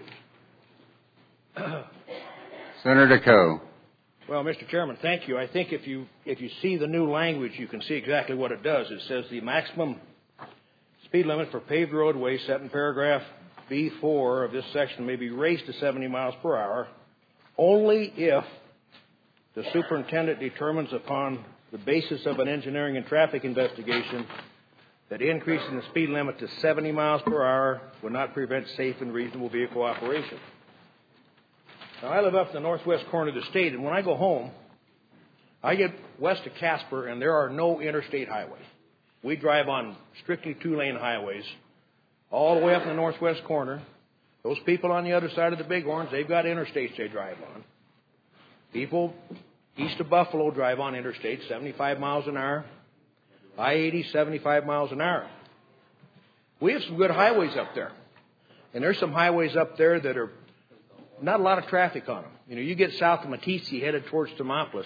Senator Coe. Well, Mister Chairman, thank you. I think if you if you see the new language, you can see exactly what it does. It says the maximum speed limit for paved roadways set in paragraph B four of this section may be raised to seventy miles per hour only if the superintendent determines upon the basis of an engineering and traffic investigation that increasing the speed limit to seventy miles per hour would not prevent safe and reasonable vehicle operation. Now, I live up in the northwest corner of the state, and when I go home, I get west of Casper, and there are no interstate highways. We drive on strictly two-lane highways all the way up in the northwest corner. Those people on the other side of the Bighorns, they've got interstates they drive on. People east of Buffalo drive on interstates, seventy-five miles an hour. I eighty, seventy-five miles an hour. We have some good highways up there. And there's some highways up there that are not a lot of traffic on them. You know, you get south of Meeteetse headed towards Thermopolis,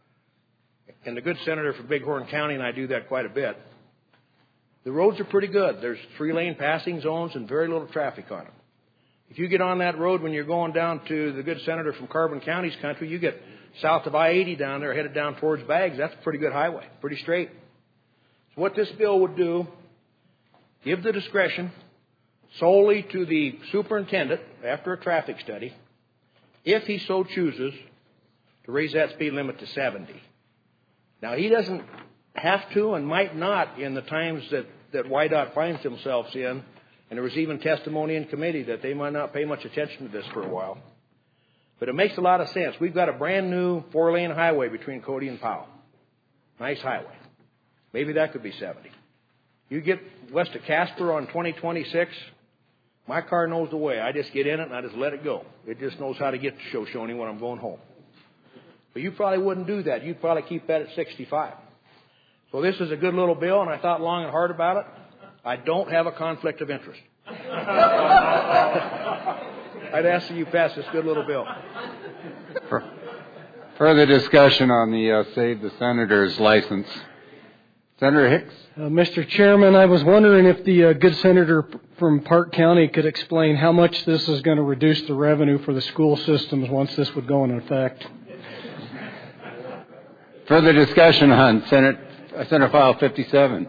and the good senator from Bighorn County and I do that quite a bit. The roads are pretty good. There's three-lane passing zones and very little traffic on them. If you get on that road when you're going down to the good senator from Carbon County's country, you get south of I eighty down there headed down towards Baggs. That's a pretty good highway, pretty straight. So what this bill would do, give the discretion solely to the superintendent after a traffic study, if he so chooses, to raise that speed limit to seventy. Now, he doesn't have to and might not in the times that, that Y DOT finds themselves in, and there was even testimony in committee that they might not pay much attention to this for a while. But it makes a lot of sense. We've got a brand new four-lane highway between Cody and Powell. Nice highway. Maybe that could be seventy. You get west of Casper on twenty twenty-six, my car knows the way. I just get in it and I just let it go. It just knows how to get to Shoshone when I'm going home. But you probably wouldn't do that. You'd probably keep that at sixty-five. So this is a good little bill, and I thought long and hard about it. I don't have a conflict of interest. I'd ask that you pass this good little bill. Further discussion on the uh, Save the Senators license. Senator Hicks. Uh, Mister Chairman, I was wondering if the uh, good senator from Park County could explain how much this is going to reduce the revenue for the school systems once this would go into effect. Further discussion on Senate uh, Senate File fifty-seven.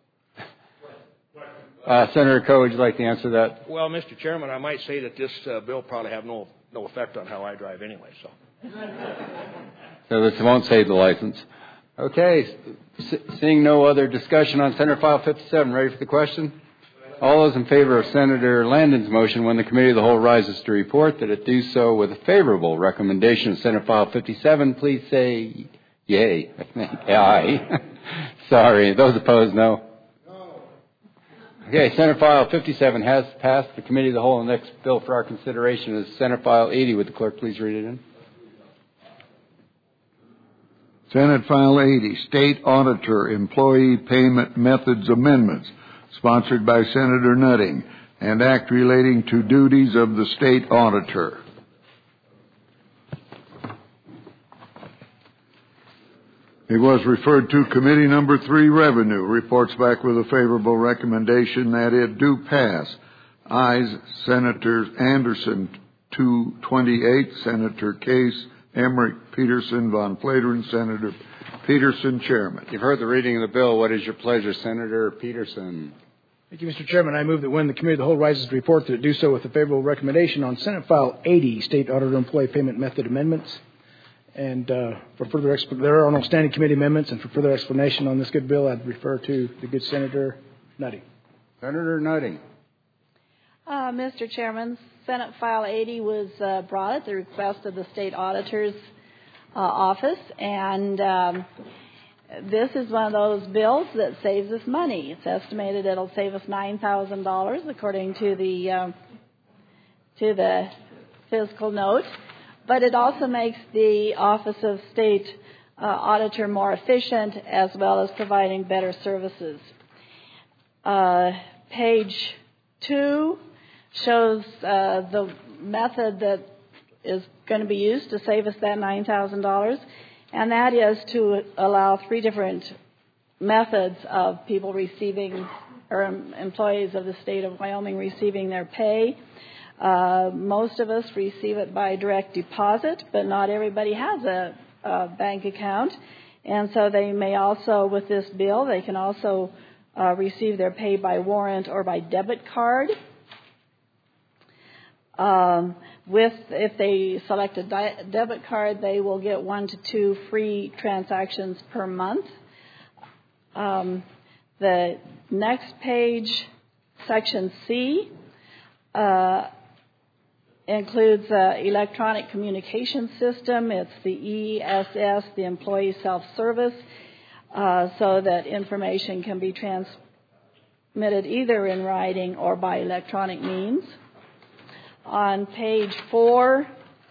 Uh, Senator Coe, would you like to answer that? Well, Mister Chairman, I might say that this uh, bill probably have no no effect on how I drive anyway. So, so this won't save the license. Okay. S- seeing no other discussion on Senate File fifty-seven, ready for the question? All those in favor of Senator Landon's motion when the Committee of the Whole rises to report that it do so with a favorable recommendation of Senate File fifty-seven, please say yay. Aye. Sorry. Those opposed, no. Okay, Senate File fifty-seven has passed the Committee of the Whole. The next bill for our consideration is Senate File eighty. Would the clerk please read it in? Senate File eighty, State Auditor Employee Payment Methods Amendments, sponsored by Senator Nutting, and act relating to duties of the State Auditor. It was referred to Committee Number Three, Revenue. Reports back with a favorable recommendation that it do pass. Ayes, Senators Anderson, two twenty-eight, Senator Case, Emmerich, Peterson, Von Flateren, Senator Peterson, Chairman. You've heard the reading of the bill. What is your pleasure, Senator Peterson? Thank you, Mister Chairman. I move that when the Committee of the Whole rises to report, that it do so with a favorable recommendation on Senate File eighty, State Auditor Employee Payment Method Amendments. And uh, for further exp- there are no standing committee amendments, and for further explanation on this good bill, I'd refer to the good Senator Nutting. Senator Nutting. Uh, Mister Chairman, Senate File eighty was uh, brought at the request of the State Auditor's uh, Office, and um, this is one of those bills that saves us money. It's estimated it'll save us nine thousand dollars, according to the um, to the fiscal note. But it also makes the Office of State uh, Auditor more efficient, as well as providing better services. Uh, page two shows uh, the method that is going to be used to save us that nine thousand dollars, and that is to allow three different methods of people receiving, or employees of the state of Wyoming receiving their pay. Uh, most of us receive it by direct deposit, but not everybody has a, a bank account. And so they may also, with this bill, they can also uh, receive their pay by warrant or by debit card. Um, with if they select a di- debit card, they will get one to two free transactions per month. Um, the next page, section C, uh, includes uh, electronic communication system. It's the E S S, the Employee Self-Service, uh, so that information can be transmitted either in writing or by electronic means. On page four,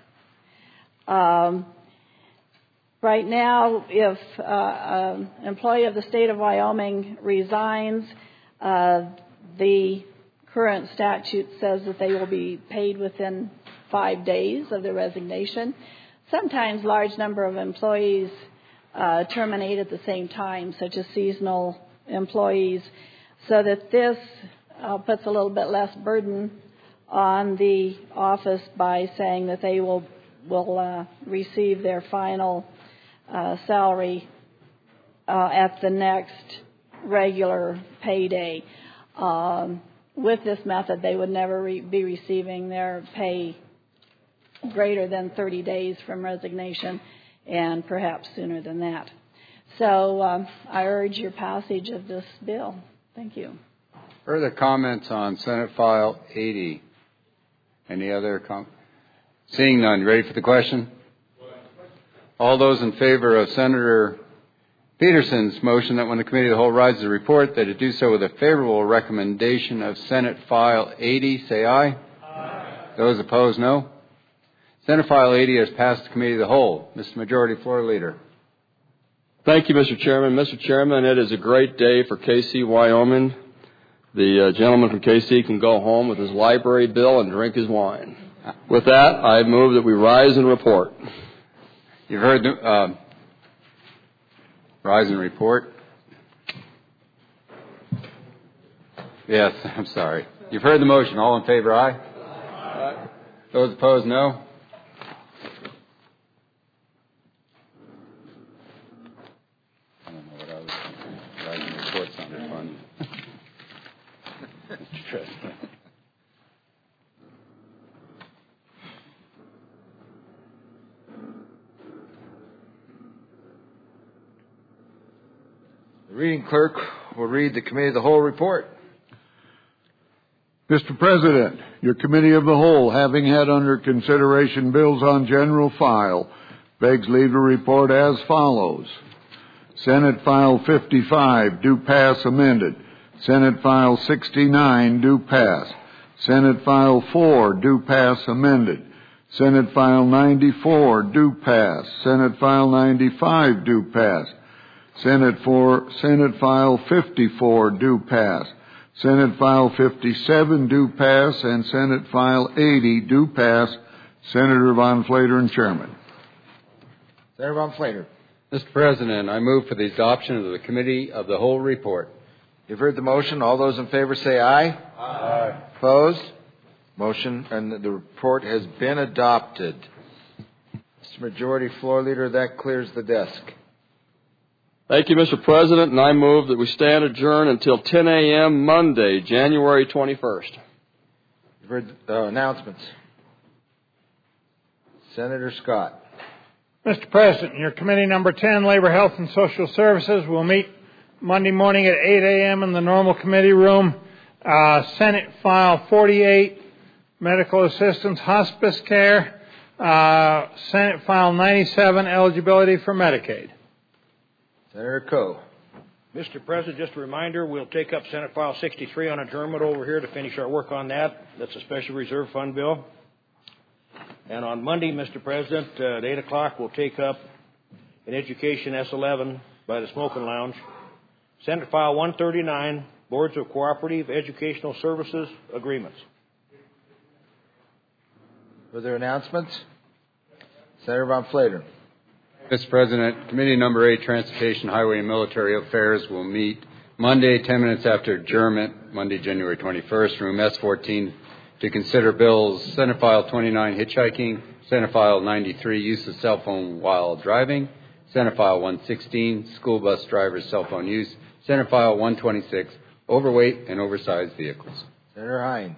um, right now, if uh, an employee of the state of Wyoming resigns, uh, the current statute says that they will be paid within five days of their resignation. Sometimes large number of employees uh, terminate at the same time, such as seasonal employees, so that this uh, puts a little bit less burden on the office by saying that they will will uh, receive their final uh, salary uh, at the next regular payday. Um, With this method, they would never re- be receiving their pay greater than thirty days from resignation, and perhaps sooner than that. So um, I urge your passage of this bill. Thank you. Further comments on Senate File eighty? Any other comments? Seeing none, ready for the question? All those in favor of Senator Peterson's motion that when the Committee of the Whole rises to report that it do so with a favorable recommendation of Senate File eighty, say aye. Aye. Those opposed, no. Senate File eighty has passed the Committee of the Whole. Mister Majority Floor Leader. Thank you, Mister Chairman. Mister Chairman, it is a great day for K C, Wyoming. The uh, gentleman from K C can go home with his library bill and drink his wine. With that, I move that we rise and report. You've heard the... Uh, Rise and report. Yes, I'm sorry. You've heard the motion. All in favor, aye? Aye. Those opposed, no? I don't know what I was thinking. Rise and report sounded fun. Interesting. The reading clerk will read the Committee of the Whole report. Mister President, your Committee of the Whole, having had under consideration bills on general file, begs leave to report as follows. Senate File fifty-five, do pass amended. Senate File sixty-nine, do pass. Senate File four, do pass amended. Senate File ninety-four, do pass. Senate File ninety-five, do pass. Senate for Senate File fifty-four, do pass. Senate File fifty-seven, do pass, and Senate File eighty, do pass. Senator Von Flateren, Chairman. Senator Von Flateren. Mister President, I move for the adoption of the Committee of the Whole report. You've heard the motion. All those in favor say aye. Aye. Opposed? Motion and the report has been adopted. Mister Majority Floor Leader, that clears the desk. Thank you, Mister President, and I move that we stand adjourned until ten a.m. Monday, January twenty-first. You've heard the uh, announcements. Senator Scott. Mister President, your Committee Number ten, Labor, Health, and Social Services, will meet Monday morning at eight a.m. in the normal committee room. Uh, Senate File forty-eight, Medical Assistance Hospice Care. Uh, Senate File ninety-seven, Eligibility for Medicaid. Senator Coe. Mister President, just a reminder, we'll take up Senate File sixty-three on adjournment over here to finish our work on that. That's a special reserve fund bill. And on Monday, Mister President, uh, at eight o'clock, we'll take up in Education S eleven by the Smoking Lounge. Senate File one thirty-nine, Boards of Cooperative Educational Services Agreements. Further announcements? Senator Von Flateren. Mister President, Committee Number eight, Transportation, Highway, and Military Affairs will meet Monday, ten minutes after adjournment, Monday, January twenty-first, room S fourteen, to consider bills Senate File twenty-nine, Hitchhiking, Senate File ninety-three, Use of Cell Phone While Driving, Senate File one sixteen, School Bus Drivers' Cell Phone Use, Senate File one twenty-six, Overweight and Oversized Vehicles. Senator Hines.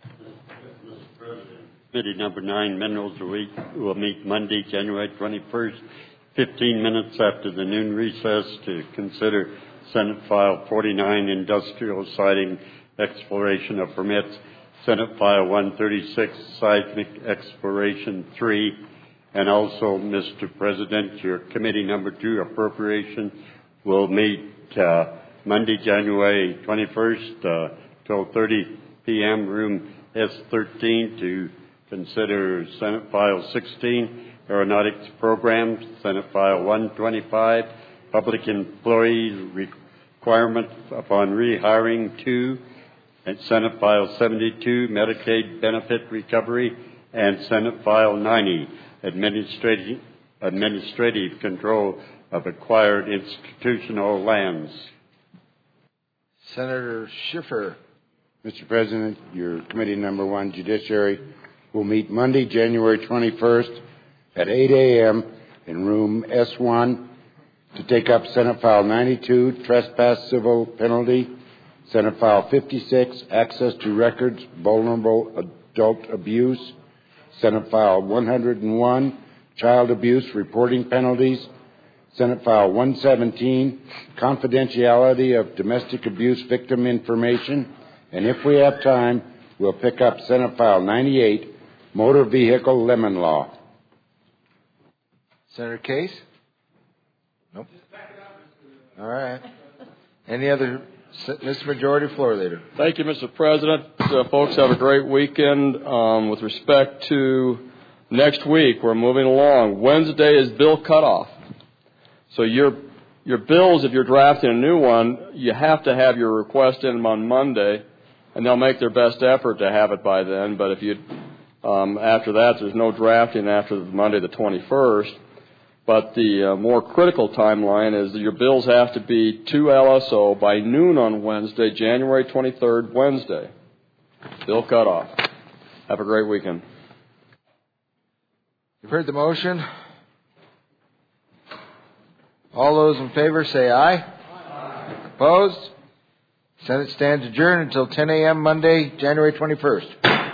Committee Number nine, Minerals Week, will meet Monday, January twenty-first, fifteen minutes after the noon recess, to consider Senate File forty-nine, Industrial Siting Exploration of Permits, Senate File one thirty-six, Seismic Exploration three, and also, Mister President, your Committee Number two, Appropriation, will meet uh, Monday, January twenty-first, uh, twelve thirty p.m., room S thirteen, to consider Senate File sixteen, Aeronautics Programs, Senate File one twenty-five, Public Employees Requirement upon Rehiring two, and Senate File seventy-two, Medicaid Benefit Recovery, and Senate File ninety, Administrative, Administrative Control of Acquired Institutional Lands. Senator Schiffer. Mister President, your Committee Number one, Judiciary, will meet Monday, January twenty-first at eight a.m. in room S one to take up Senate File ninety-two, Trespass Civil Penalty, Senate File fifty-six, Access to Records, Vulnerable Adult Abuse, Senate File one hundred one, Child Abuse Reporting Penalties, Senate File one seventeen, Confidentiality of Domestic Abuse Victim Information, and if we have time, we'll pick up Senate File ninety-eight, Motor Vehicle Lemon Law. Senator Case? Nope. All right. Any other? Mister Majority Floor Leader. Thank you, Mister President. Uh, folks, have a great weekend. Um, with respect to next week, we're moving along. Wednesday is bill cutoff. So your your bills, if you're drafting a new one, you have to have your request in on Monday, and they'll make their best effort to have it by then. But if you um, after that, there's no drafting after Monday the twenty-first. But the uh, more critical timeline is that your bills have to be to L S O by noon on Wednesday, January twenty-third, Wednesday. Bill cutoff. Have a great weekend. You've heard the motion. All those in favor say aye. Aye. Opposed? Senate stands adjourned until ten a.m. Monday, January twenty-first.